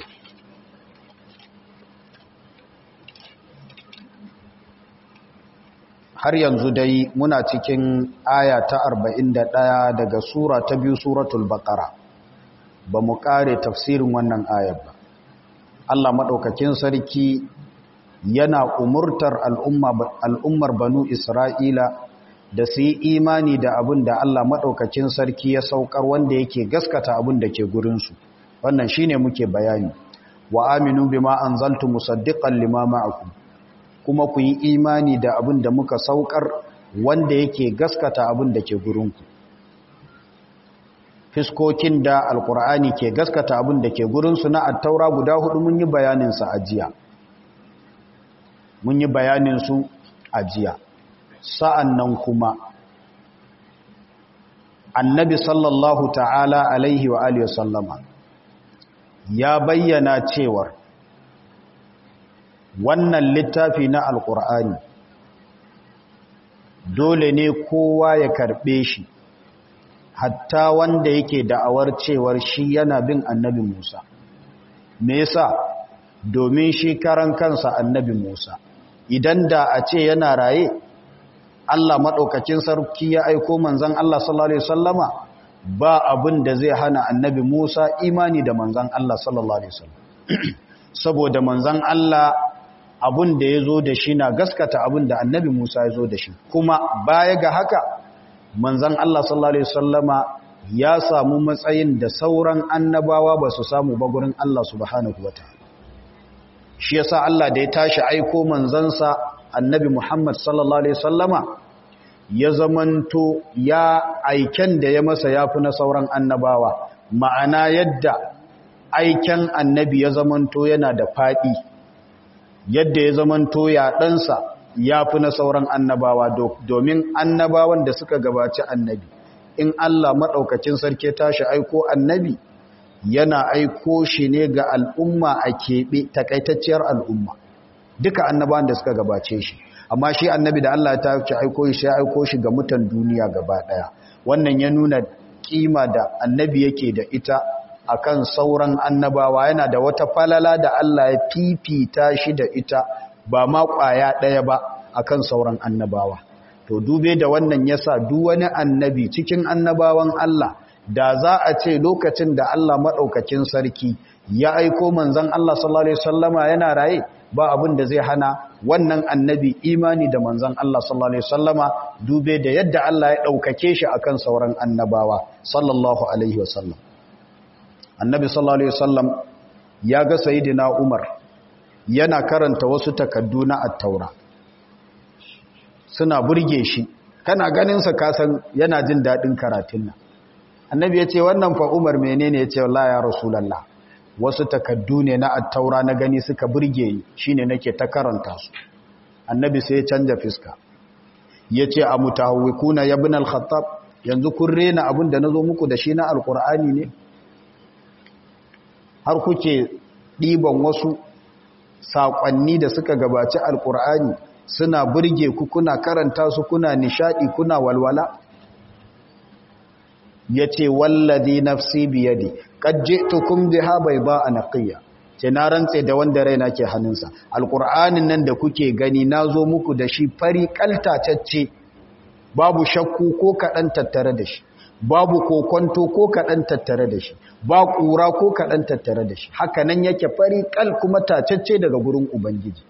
Har yanzu dai muna cikin aya ta arba'in da ɗaya daga sura ta biyu, suratul Baqara. Ba mu ƙare tafsirin wannan ayar ba. Allah maɗaukakin sarki yana umurtar al'ummar banu Isra'ila da su yi imani da abin da Allah maɗaukakin sarki ya saukar, wanda yake gaskata abin da ke gurinsu. Wannan shi ne muke bayani. Wa aminu bima anzaltu musaddiqan lima ma'akum, kuma ku yi imani da abin da muka saukar wanda yake gaskata abin da ke gurinku. Fiskokin da Alƙur'ani ke gaskata abin da ke gurinsu na attaura guda hudu mun yi bayaninsa a jiya. Mun yi bayaninsu a jiya. Sa'an nan kuma, annabi sallallahu ta'ala alaihi wa alihi sallama ya bayyana cewar wannan littafi na Alƙur'ani dole ne kowa ya karɓe shi, hatta wanda yake da'awar cewar shi yana bin annabi Musa. Me yasa? Domin shi karan kansa annabi Musa, idan da a ce yana raye, Allah maɗaukakin sarki ya aiko manzan Allah sallallahu Alaihi wasallama, ba abin da zai hana annabi Musa imani da manzan Allah sallallahu Alaihi wasallam. saboda manzon Allah abun da ya zo da shi na gaskata abun da annabi Musa ya zo da shi kuma baya ga haka manzon Allah sallallahu alaihi wasallama ya samu matsayin da sauran annabawa ba su samu ba gurin Allah subhanahu wataala shi yasa Allah da ya tashi aiko manzansa annabi Muhammad sallallahu alaihi wasallama ya zamanto ya aiken da ya masa yafi na sauran annabawa ma'ana yadda aiken annabi ya zamanto yana da fadi yadda ya zamanto ya ɗansa yafi na sauran annabawa domin annabawan da suka gabaci annabi in Allah maɗaukacin sarki tashi aiko annabi yana aiko shi ne ga al'umma a keɓe takaitacciyar al'umma duka annabawan da suka gabace shi amma shi annabi da Allah ta ci aiko shi ya aiko shi ga mutan duniya gaba ɗaya wannan ya nuna kima da annabi yake da ita akan sauran annabawa yana da wata falala da Allah ya fifita shi da ita ba ma ƙwaya ɗaya ba akan sauran annabawa to dube da wannan yasa duk wani annabi cikin annabawan Allah da za a ce lokacin da Allah maɗaukakin sarki ya aiko manzon Allah sallallahu alaihi wasallama yana raye ba abin da zai hana wannan annabi imani da manzon Allah sallallahu alaihi wasallama dube da yadda Allah ya ɗaukake shi akan sauran annabawa sallallahu alaihi wasallam annabi sallallahu alaihi wasallam ya ga sayyidina Umar yana karanta wasu takaddu na at-taura suna burge shi kana ganin sa kasan yana jin dadin karatun nan annabi ya ce wannan fa Umar menene ya ce wallahi ya rasulullah wasu takaddu ne na at-taura na gani suka burge ni shine nake ta karanta su annabi sai ya canja fiska yace a mutahawwikuna ya ibn al-khattab yanzu kun rena abin da nazo muku da shi na alqur'ani ne har kuke diban wasu sakonni da suka gabaci alqur'ani suna burge ku kuna karanta su kuna nishadi kuna walwala yace wallazi nafsi biyadi qad ji'tukum biha bayda naqiya ce na rantse da wanda raina ke hannunsa alqur'anin nan da kuke gani nazo muku da shi fari kaltatacce babu shakku ko kadan tattare da shi babu kokonto ko kadan tattare da shi ba kura ko kadan tattare da shi haka nan yake fari kal kuma tacacce daga gurin ubangiji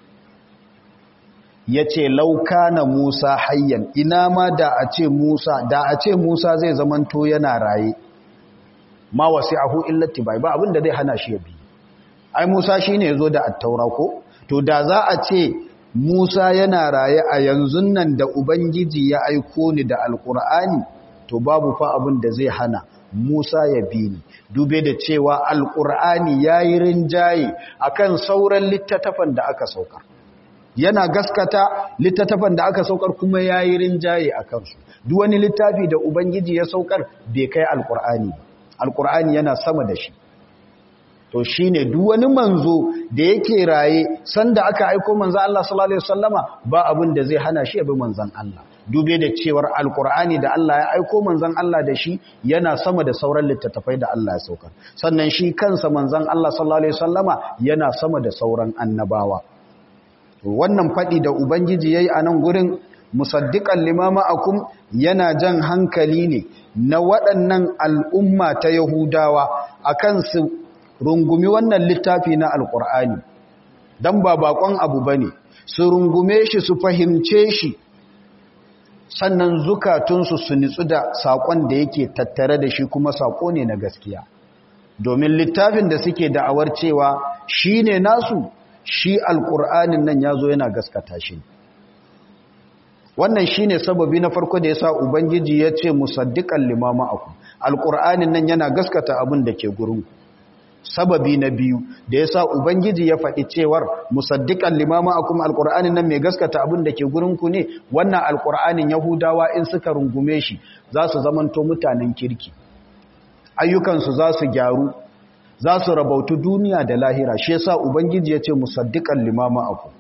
ya ce lauka na Musa hayyan ina ma da a ce Musa da a ce Musa zai zamanto yana raye ma wasi ahu illati bai ba abinda zai hana shi ya bi ai Musa shine yazo da at-taura ko to da za a ce Musa yana raye a yanzu nan da ubangiji ya aiko ni da alqur'ani to babu fa abinda zai hana Musa ya bi ni dube da cewa alqur'ani yayi rinjaye akan sauran littattafan da aka saukar yana gaskata littattafan da aka saukar kuma yayi rinjaye a kansu duk wani littafi da ubangiji ya saukar bai kai alqur'ani ba alqur'ani yana sama da shi to shine duk wani manzo da yake raye sanda aka aika manzo Allah sallallahu alaihi wasallama ba abin da zai hana shi ya bi manzon Allah dube da cewar alqur'ani da Allah ya aika manzon Allah da shi yana sama da sauran littattafai da Allah ya saukar sannan shi kansa manzon Allah sallallahu alaihi wasallama yana sama da sauran annabawa wannan faɗi da ubangiji yayi a nan gurin musaddiqan limama akum yana jan hankali ne na waɗannan al'umma ta yahudawa akan su rungumi wannan littafi na alqur'ani dan ba bakon abu bane su rungume shi su fahimce shi sannan zukatunsu su nitsu da sakon da yake tattare da shi kuma sako ne na gaskiya domin littafin da suke da'awar cewa shine nasu shi alƙur'anin nan ya zo yana gaskata shi wannan shi ne sababi na farko da ya sa ubangiji ya ce musaddiƙan limama aku alƙur'anin nan yana gaskata abin da ke gurin sababi na biyu da ya sa ubangiji ya faɗi cewar musaddiƙan limama aku alƙur'anin nan mai gaskata abin da ke gurinku ne wannan alƙur'anin yahudawa in suka rungume shi za su zamanto mutanen kirki ayyukansu za su gyaru za su rabautu duniya da lahira shi yasa ubangiji ya ce musaddiqan limama aku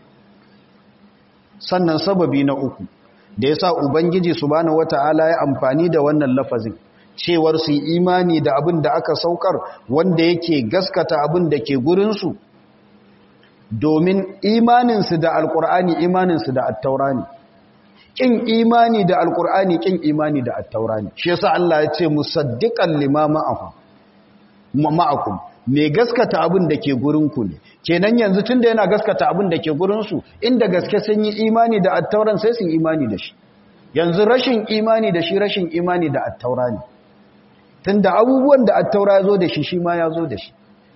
sannan sababi na uku da yasa ubangiji subhanahu wataala ya amfani da wannan lafazin cewar su imani da abin da aka saukar wanda yake gaskata abin da ke gurin su domin imanin su da alqur'ani imanin su da at-taurani kin imani da alqur'ani kin imani da at-taurani shi yasa Allah ya ce musaddiqan limama aku ma'akum me gaskata abin da ke gurinku ne kenan yanzu tunda yana gaskata abin da ke gurinsu inda gaske sun yi imani da attauran sai sun imani da shi yanzu rashin imani da shi rashin imani da attaura ne tunda abubuwan da attaura ya zo da shi shi ma ya zo da shi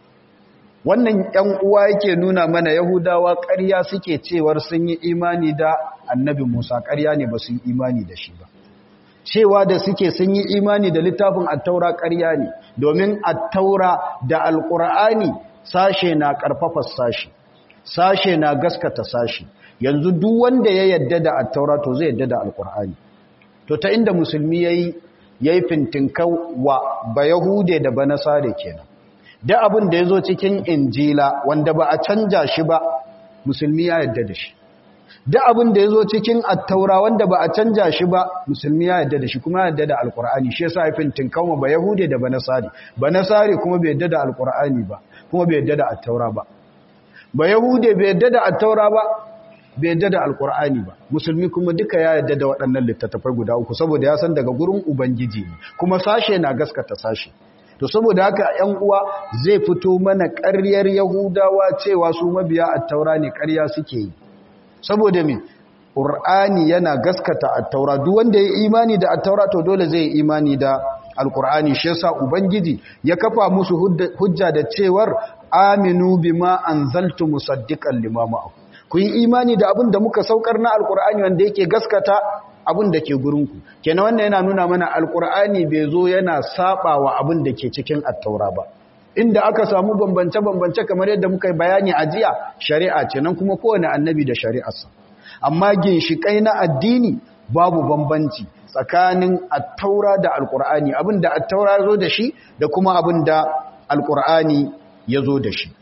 wannan ƴan uwa yake nuna mana yahudawa ƙarya suke cewar sun yi imani da annabi Musa ƙarya ne ba su yi imani da shi ba cewa da suke sun yi imani da littafin attaura ƙarya ne domin attaura da alƙur'ani sashe na ƙarfafa sashe sashe na gaskata sashe yanzu duk wanda ya yadda da attaura to zai yadda da alƙur'ani to ta inda musulmi yayi yayi fintinkau wa ba yahude da ba nasare kenan da abin da yazo cikin injila wanda ba a canja shi ba musulmi ya yadda da shi da abin da ya zo cikin attaura wanda ba a canja shi ba musulmi ya yadda da shi kuma ya yadda da alkur'ani shi yasa haifin tinkanwa ba yahude da banasari banasari kuma bai yadda da alkur'ani ba kuma bai yadda da attaura ba ba yahude bai yadda da attaura ba bai yadda da alkur'ani ba musulmi kuma duka ya yadda da waɗannan littattafai guda uku saboda ya san daga gurin ubangiji ne kuma sashe na gaskata sashe to saboda haka ƴan uwa zai fito mana ƙaryar yahudawa cewa su mabiya attaura ne ƙarya suke yi saboda me ƙur'ani yana gaskata attaura duk wanda ya imani da attaura to dole zai imani da alƙur'ani shi yasa ubangiji ya kafa musu hujja da cewar aminu bima anzaltu musaddiqan lima ma'akum ku yi imani da abin da muka saukar na alƙur'ani wanda yake gaskata abin da ke gurinku kenan wannan yana nuna mana alƙur'ani bai zo yana sabawa abin da ke cikin attaura ba inda aka samu bambance-bambance kamar yadda muka yi bayani a jiya shari'a ce nan kuma kowane annabi da shari'arsa amma ginshiƙai na addini babu bambanci tsakanin attaura da alƙur'ani abinda attaura ya zo da shi da kuma abinda alƙur'ani ya zo da shi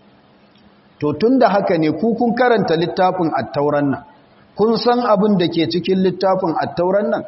to tun da haka ne ku kun karanta littafin attauran nan kun san abin da ke cikin littafin attauran nan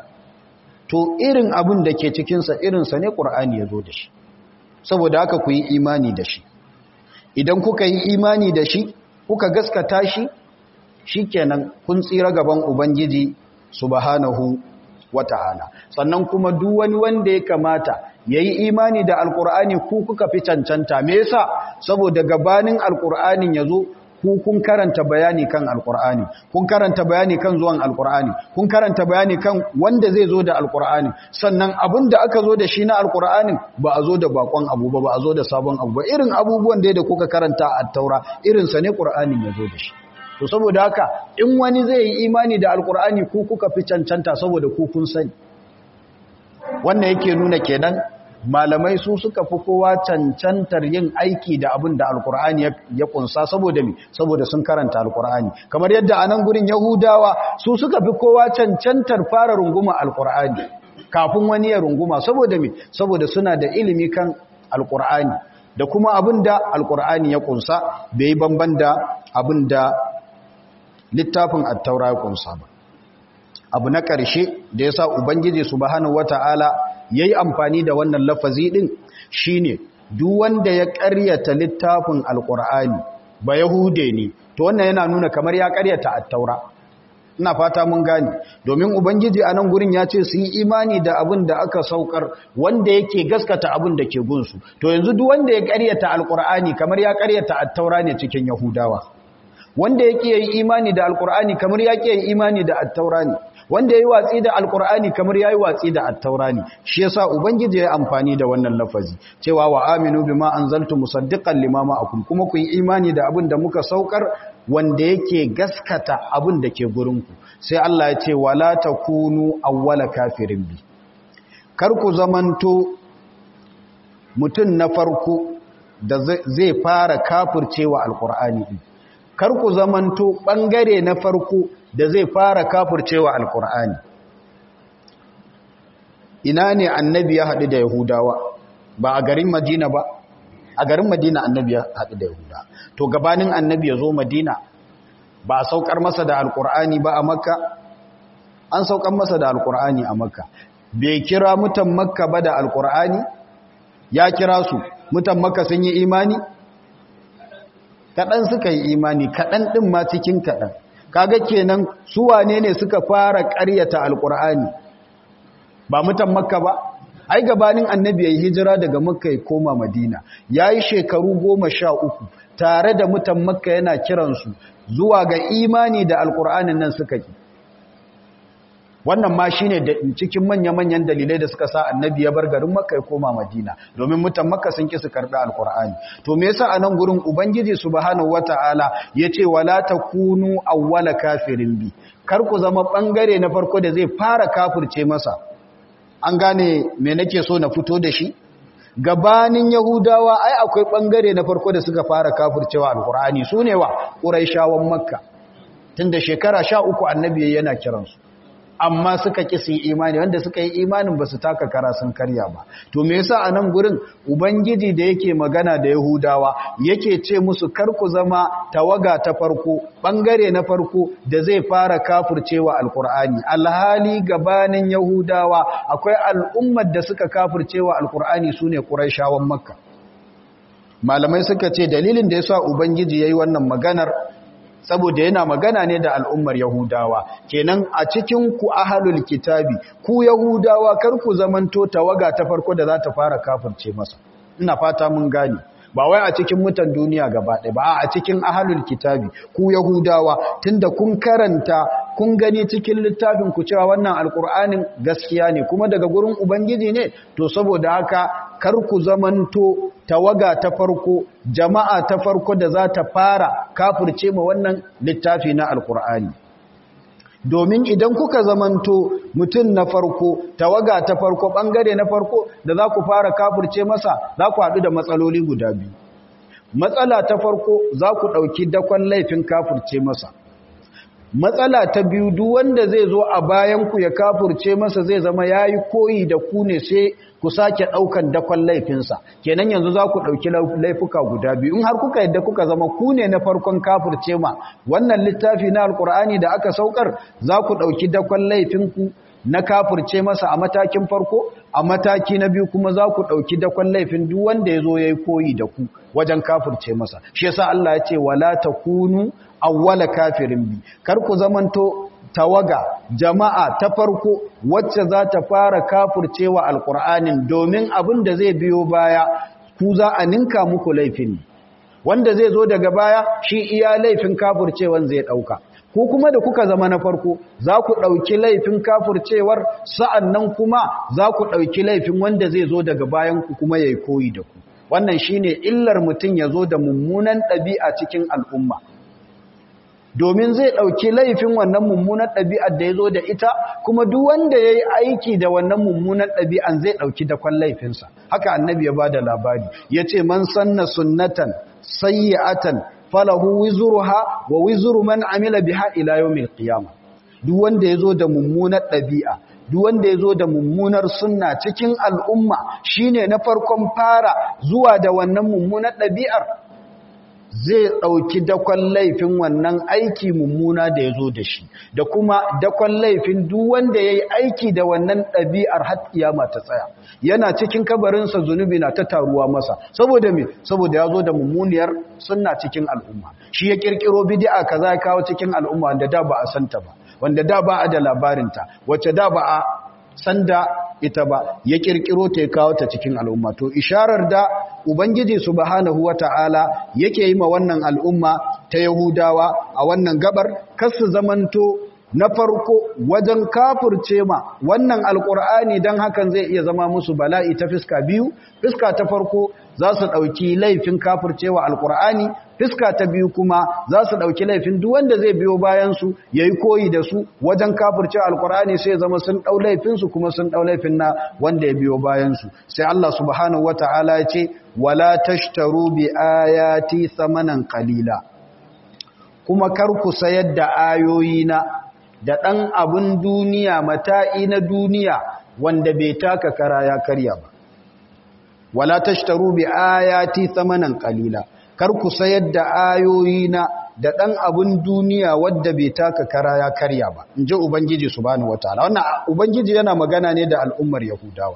to irin abin da ke cikinsa irinsa ne ƙur'ani ya zo da shi saboda haka ku yi imani da shi idan kuka yi imani da shi kuka gaskata shi shikenan kun tsira gaban ubangiji subhanahu wata'ala sannan kuma duk wani wanda ya kamata yayi imani da alqur'ani ku kuka fi cancanta me yasa saboda gabanin alqur'anin yazo ku kun karanta bayani kan alqur'ani kun karanta bayani kan zuwan alqur'ani kun karanta bayani kan wanda zai zo da alqur'ani sannan abinda aka zo da shi na alqur'anin ba a zo da bakon abu ba ba a zo da sabon abu ba irin abubuwan da da kuka karanta a taura irin sa ne qur'anin ya zo da shi to saboda haka in wani zai yi imani da alqur'ani ku kuka fi cancanta saboda ku kun sani wannan yake nuna kenan malamai su suka fi kowa cancantar yin aiki da abin da alkur'ani ya kunsa saboda mi saboda sun karanta alkur'ani kamar yadda a nan gurin yahudawa su suka fi kowa cancantar fara runguma alkur'ani kafin wani ya runguma saboda mi saboda suna da ilimi kan alkur'ani da kuma abin da alkur'ani ya kunsa bai banban da abin da littafin attaura ya kunsa ba abu na ƙarshe da ya sa ubangiji subhanahu wata'ala ya yi amfani da wannan lafazi ɗin shi ne duk wanda ya ƙaryata littafin alƙur'ani ba yahude ne to wannan yana nuna kamar ya ƙaryata attaura ina fata mun gane domin ubangiji a nan gurin ya ce su yi imani da abin da aka saukar wanda yake gaskata abin da ke gunsu to yanzu duk wanda ya ƙaryata alƙur'ani kamar ya ƙaryata attaura ne cikin yahudawa wanda yake yi imani da alƙur'ani kamar ya ƙi yi imani da attaura ne wanda yayi watsi da alqur'ani kamar yayi watsi da at-taurani shi yasa ubangiji ya amfani da wannan lafazi cewa wa aminu bima anzaltu musaddiqan lima ma'akum kuma ku yi imani da abin da muka saukar wanda yake gaskata abin da ke gurin ku sai Allah ya ce wala takunu awwala kafirin bi kar ku zamanto mutun na farko da zai fara kafircewa alqur'ani din kar ku zamanto bangare na farko da zai fara kafircewa alkur'ani ina ne annabi ya haɗu da yahudawa ba a garin madina ba a garin madina annabi ya haɗu da yahudawa to gabanin annabi ya zo madina ba a saukar masa da alkur'ani ba a makka an saukar masa da alkur'ani a makka bai kira mutan makka ba da alkur'ani ya kira su mutan makka sun yi imani kaɗan suka yi imani kaɗan ɗin ma cikin kaɗan kaga kenan su wane ne suka fara ƙaryata alƙur'ani ba mutan makka ba ai gabanin annabi yayi hijira daga makka ya koma madina yayi shekaru goma sha uku tare da mutan makka yana kiransu zuwa ga imani da alkur'anin nan suka ki wannan ma shine da cikin manya-manyan dalilai da suka sa annabi ya bar garin makka ya koma madina domin mutan makka sun ki su karɓi alkur'ani to me yasa anan gurin ubangiji subhanahu wataala yace wala takunu awwala kafirin bi kar ku zama bangare na farko da zai fara kafirce masa an gane me nake so na fito da shi gabanin yahudawa ai akwai bangare na farko da suka fara kafircewa alkur'ani sune wa quraishawan makka tunda shekara sha uku annabi yana kiransu amma suka ƙi su yi imani wanda suka yi imanin ba su taka kara sun karya ba to me yasa a nan gurin ubangiji da yake magana da yahudawa yake ce musu kar ku zama tawaga ta farko bangare na farko da zai fara kafircewa alkur'ani alhali gabanin yahudawa akwai al'ummar da suka kafircewa alkur'ani sune quraishawan makka malamai suka ce dalilin da yasa ubangiji yayi wannan maganar saboda yana magana ne da al'ummar Yahudawa kenan a cikin ku ahlul kitabi ku Yahudawa kar ku zamanto tawaga ta farko da za ta fara kafirce masa ina fata mun gane ba wai a cikin mutan duniya gaba ɗaya ba a cikin ahlul kitabi ku Yahudawa tunda kun karanta kun gani cikin littafin ku cewa wannan alkur'anin gaskiya ne kuma daga gurin ubangiji ne to saboda haka kar ku zamanto tawaga ta farko jama'a ta farko da za ta fara kafirce ma wannan littafi na alkur'ani domin idan kuka zamanto mutum na farko tawaga ta farko bangare na farko da za ku fara kafirce masa za ku haɗu da matsaloli guda biyu matsala ta farko za ku ɗauki dakon laifin kafirce masa matsala ta biyu duk wanda zai zo a bayan ku ya kafirce masa zai zama yayi koyi da ku ne sai ku sake daukan dakon laifinsa kenan yanzu za ku dauki laifuka guda biyu in har kuka yadda kuka zama ku ne na farkon kafirce ma wannan littafi na alkur'ani da aka saukar za ku dauki dakon laifinku na kafirce masa a matakin farko a mataki na biyu kuma za ku dauki dakon laifin duk wanda yazo yayi koyi da ku wajen kafirce masa shi yasa Allah ya ce wala takunu awwala kafirin bi kar ku zamanto tawaga jama'a ta farko wacce za ta fara kafircewa alkur'anin domin abin da zai biyo baya ku za a ninka muku laifin wanda zai zo daga baya shi iya laifin kafircewan zai dauka ko kuma da kuka zama na farko za ku dauki laifin kafircewar sa'annan kuma za ku dauki laifin wanda zai zo daga bayan ku kuma yayi koyi da ku wannan shine illar mutun yazo da mummunan dabi'a cikin al'umma domin zai ɗauki laifin wannan mummunan ɗabi'ar da ya zo da ita kuma duk wanda ya yi aiki da wannan mummunan ɗabi'an zai ɗauki dakon laifinsa haka annabi ya ba da labari ya ce man sanna sunnatan sayyi'atan falahu wizuruha wa wizuru man amila biha ila yawmil qiyamah duk wanda ya zo da mummunar ɗabi'a duk wanda ya zo da mummunar sunna cikin al'umma shine na farkon fara zuwa da wannan mummunar ɗabi'ar zai ɗauki dakon laifin wannan aiki mummuna da ya zo da shi da kuma dakon laifin duk wanda ya yi aiki da wannan ɗabi'ar har kiyama ta tsaya yana cikin kabarinsa zunubi na ta taruwa masa saboda me saboda ya zo da mummuniyar sunna cikin al'umma shi ya kirkiro bid'a kaza ya kawo cikin al'umma wanda da ba a santa ba wanda da ba a da labarinta wacce da ba a sanda ita ba ya kirkiro ta ya kawo ta cikin al'umma to isharar da ubangiji subhanahu wata'ala yake yi ma wannan al'umma ta yahudawa a wannan gabar kasu zamanto na farko wajen kafirce ma wannan alkur'ani don hakan zai iya zama musu bala'i ta fiska biyu fiska ta farko za su ɗauki laifin kafircewa alkur'ani fiska ta biyu kuma za su ɗauki laifin duk wanda zai biyo bayansu ya yi koyi da su wajen kafircewa alkur'ani sai zama sun ɗau laifinsu kuma sun ɗau laifin na wanda ya biyo bayansu sai Allah subhanahu wa ta'ala ya ce wala tashtaru bi ayati thamanan qalila kuma kar ku sayar da ayoyina da ɗan abin duniya mata'i na duniya wanda bai taka kara ya karya ba wala tashtaru bi ayati thamanan qalila kar ku sayar da ayoyina da ɗan abin duniya wanda bai taka kara ya karya ba inji ubangiji subhanahu wataala wannan ubangiji yana magana ne da al'ummar yahudawa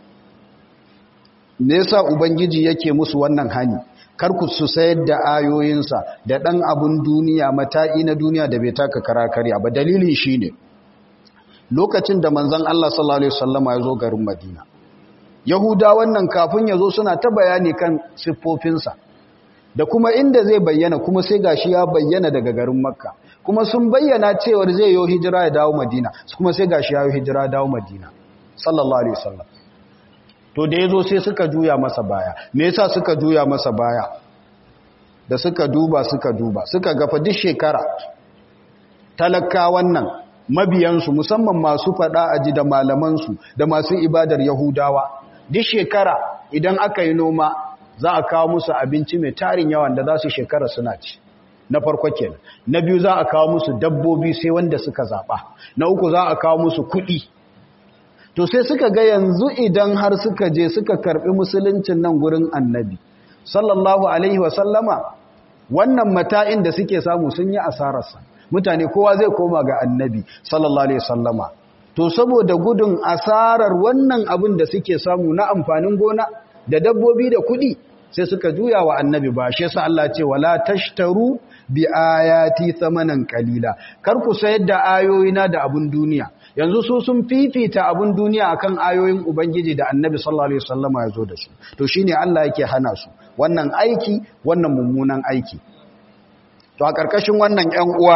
me yasa ubangiji yake musu wannan hani kar ku su sayar da ayoyinsa da ɗan abun duniya mata'i na duniya da bai taka kara karya ba dalilin shi ne lokacin da manzon Allah sallallahu alaihi wasallama ya zo garin Madina yahuda wannan kafin ya zo suna ta bayani kan siffofinsa da kuma inda zai bayyana, kuma sai gashi ya bayyana daga garin makka, kuma sun bayyana cewar zai yi hijira ya dawo madina, kuma sai gashi ya yi hijira dawo madina sallallahu alaihi wasallam. To da yazo sai suka juya masa baya. Me yasa suka juya masa baya? Da suka duba suka duba suka ga fa duk shekara talakawan nan mabiyansu, musamman masu fada aji da malamansu da masu ibadar yahudawa, duk shekara idan aka yi noma za a kawo musu abinci mai tarin yawan da za su shekara suna ci. Na farko kenan. Na biyu za a kawo musu dabbobi sai wanda suka zaba. Na uku za a kawo musu kuɗi. To sai suka ga yanzu idan har suka je suka karbi musuluncin nan gurin annabi sallallahu alaihi wasallama, wannan mata'in da suke samu sun yi asararsa. Mutane kowa zai koma ga annabi sallallahu alaihi wasallama. To saboda gudun asarar wannan abin da suke samu na amfanin gona da dabbobi da kuɗi, sai suka juya wa annabi ba. Shi yasa Allah ce wala tashtaru bi ayati thamanan qalila, kar ku sayar da ayoyina da abun duniya. Yanzu su sun fifita abun duniya akan ayoyin ubangiji da annabi sallallahu alaihi wasallama ya zo da su. To shine Allah yake hana su wannan aiki, wannan mummunan aiki. To a karkashin wannan ƴan uwa,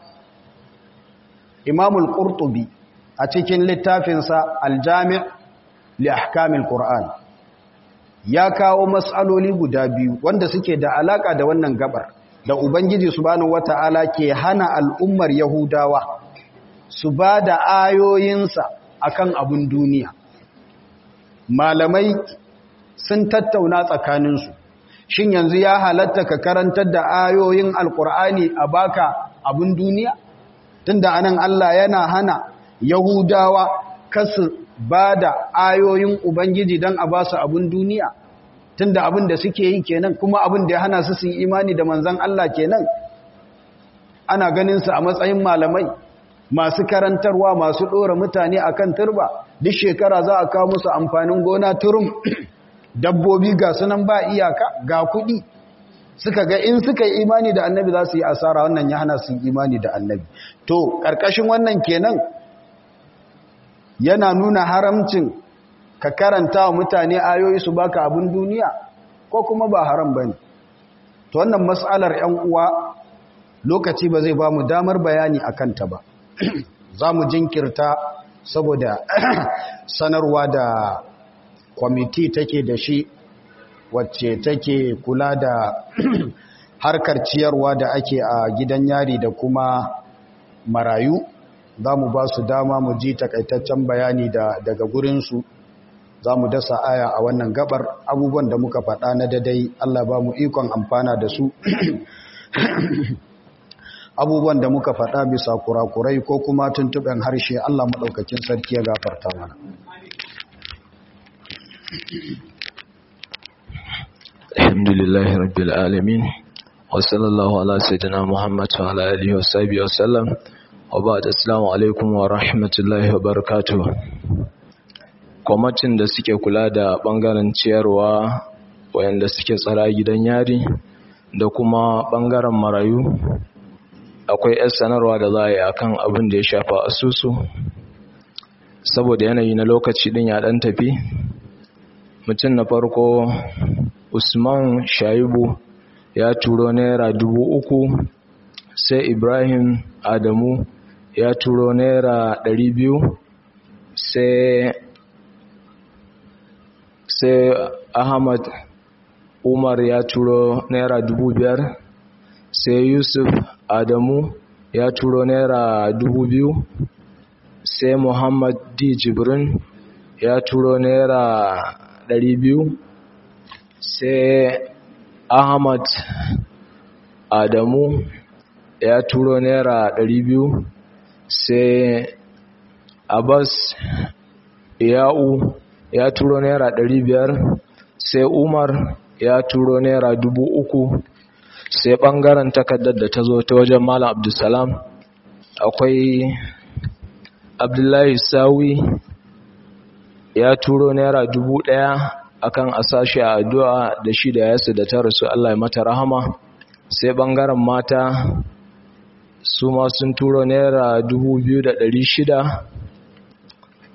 Imam al-Qurtubi a cikin littafinsa Al-Jami' li Ahkamil Qur'an ya kawo mas'aloli guda biyu wanda suke da alaka da wannan gabar da ubangiji subhanahu wata'ala ke hana al'ummar Yahudawa su ba da ayoyinsa akan abun duniya. Malamai sun tattauna tsakaninsu, shin yanzu ya halatta ka karantar da ayoyin alkur'ani a baka abun duniya? Tunda anan Allah yana hana Yahudawa kasu ba da ayoyin Ubangiji don a ba su abun duniya, tunda abin da suke yi kenan, kuma abin da ya hana su su yi imani da manzan Allah kenan. Ana ganin su a matsayin malamai masu karantarwa, masu ɗora mutane a kan turba. Duk shekara za a kawo musu amfanin gona turum, dabbobi ga sunan ba iyaka, ga kuɗi. Suka ga in suka yi imani da annabi za su yi asara, wannan ya hana su yi imani da annabi. To, ƙarƙashin wannan kenan yana nuna haramcin ka karanta wa mutane ayoyi su baka abin duniya, ko kuma ba haram ba ne. To, wannan mas'alar ‘yan uwa lokaci ba zai ba mu damar bayani a kanta ba. Za mu jinkirta saboda sanarwa da kwamiti take da shi wacce take kula da harkar ciyarwa da ake a gidan yari da kuma marayu. Za mu ba su dama mu ji takaitaccen bayani da, daga gurinsu. Za mu dasa aya a wannan gabar. Abubuwan da muka faɗa na dadai Allah ba mu ikon amfana da su. Abubuwan da muka faɗa bisa kurakurai ko kuma tuntuɓen harshe Allah maɗaukakin sarki ya gafarta mana. Alhamdulillahi rabbil alamin wa sallallahu ala sayyidina Muhammad wa ala alihi wa sahbihi wa sallam. Wa ba'd, assalamu alaikum wa rahmatullahi wa barakatuh. Kwamitin da suke kula da bangaren ciyarwa wayanda suke tsara gidan yari da kuma bangaren marayu, akwai yan sanarwa da za a yi akan abin da ya shafa asusu. Saboda yanayi na lokaci din ya dan tafi, mutum na farko Usman Shaibu ya turo naira dubu uku, sai Ibrahim Adamu ya turo naira ɗari biyu, sai sai Ahmad Umar ya turo naira dubu biyar, sai Yusuf Adamu ya turo naira dubu biyu, sai Muhammad D. Jibrin ya turo naira ɗari biyu, sai Ahmad Adamu ya turo naira ɗari biyu, sai Abbas Ya'u ya turo naira ɗari biyar, sai Umar ya turo naira dubu uku. Sai ɓangaren takardar da ta zo ta wajen Malam Abdulsalam, akwai Abdullahi Sawi ya turo naira dubu ɗaya akan a sashi a addu'a da shi da yasu da ta rasu, Allah ya mata rahama. Sai ɓangaren mata su ma sun turo naira dubu biyu da ɗari shida.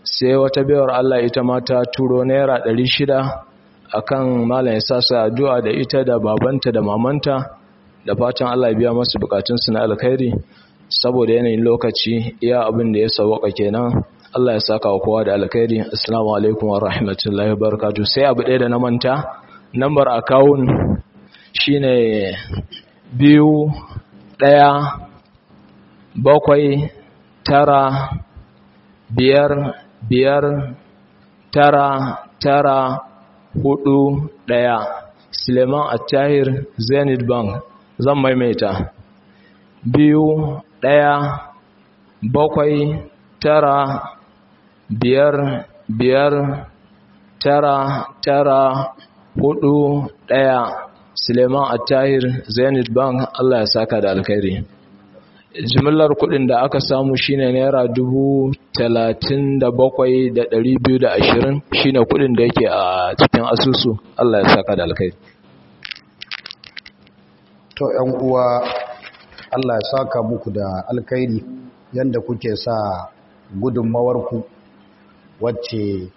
sai wata bayar Allah ita ma ta turo naira ɗari shida akan malam ya sa su addu'a da ita da babanta da mamanta, da fatan Allah ya biya masu bukatunsu na alkhairi. Saboda yanayin lokaci iya abin da ya sauka kenan. Allah ya saka wa kowa da alkhairi. Assalamu alaikum wa rahmatullahi wa barakatuh. Sai abu ɗaya da na manta, number account shine biyu ɗaya bakwai tara biyar biyar tara tara hudu ɗaya. Suleiman Attahir, Zenith Bank. Zan maimaita biyu ɗaya bakwai tara biyar biyar tara tara hudu ɗaya. Suleiman Attahir, Zenith Bank. Allah ya saka da alkhairi. Jimillar kudin da aka samu shine naira dubu talatin da bakwai da ɗari biyu da ashirin, shine kudin da yake a cikin asusu. Allah ya saka da alkhairi. To ‘yan uwa, Allah ya saka muku da alkhairi yanda kuke sa gudunmawarku wacce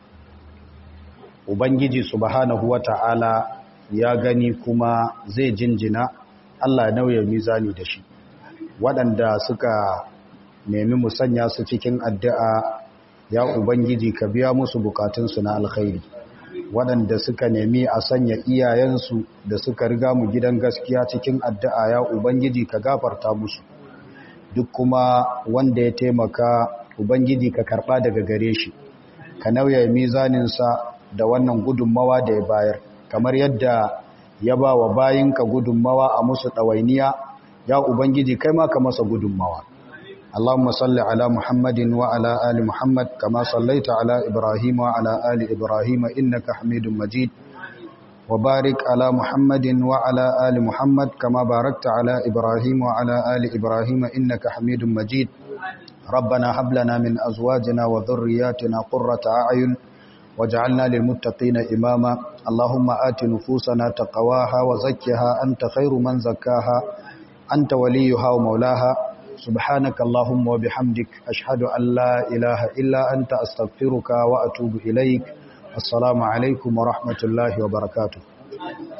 Ubangiji subhanahu wata'ala ya gani kuma zai jinjina. Allah ya nauye mizani da shi. Waɗanda suka nemi musanya su cikin addu'a, ya Ubangiji ka biya musu bukatunsu na alkhairi. Waɗanda suka nemi a sanya iyayensu da suka riga mu gidan gaskiya cikin addu'a, ya Ubangiji ka gafarta musu. Duk kuma wanda ya taimaka, Ubangiji ka karɓa daga gare shi, ka nauye mizaninsa da wannan gudunmawa da ya bayar, kamar yadda ya ba wa bayinka gudunmawa a musu ɗawainiya, ya Ubangiji kai ma ka masa gudunmawa. Allahumma salli ala Muhammadin wa ala ali Muhammad kama sallaita ala Ibrahim wa ala ali Ibrahim innaka Hamidum Majid, wa barik ala Muhammadin wa ala ali Muhammad kama barakta ala Ibrahim wa ala ali Ibrahim innaka Hamidum Majid. Rabbana hab lana min azwajina wa dhurriyyatina qurrata a'yun waj'alna lil muttaqina imama. Allahumma ati nufusana taqwaha wa zakkiha anta khairu man zakkaha أنت وليها ومولاها. سبحانك اللهم وبحمدك أشهد أن لا إله إلا أنت أستغفرك وأتوب إليك. السلام عليكم ورحمة الله وبركاته.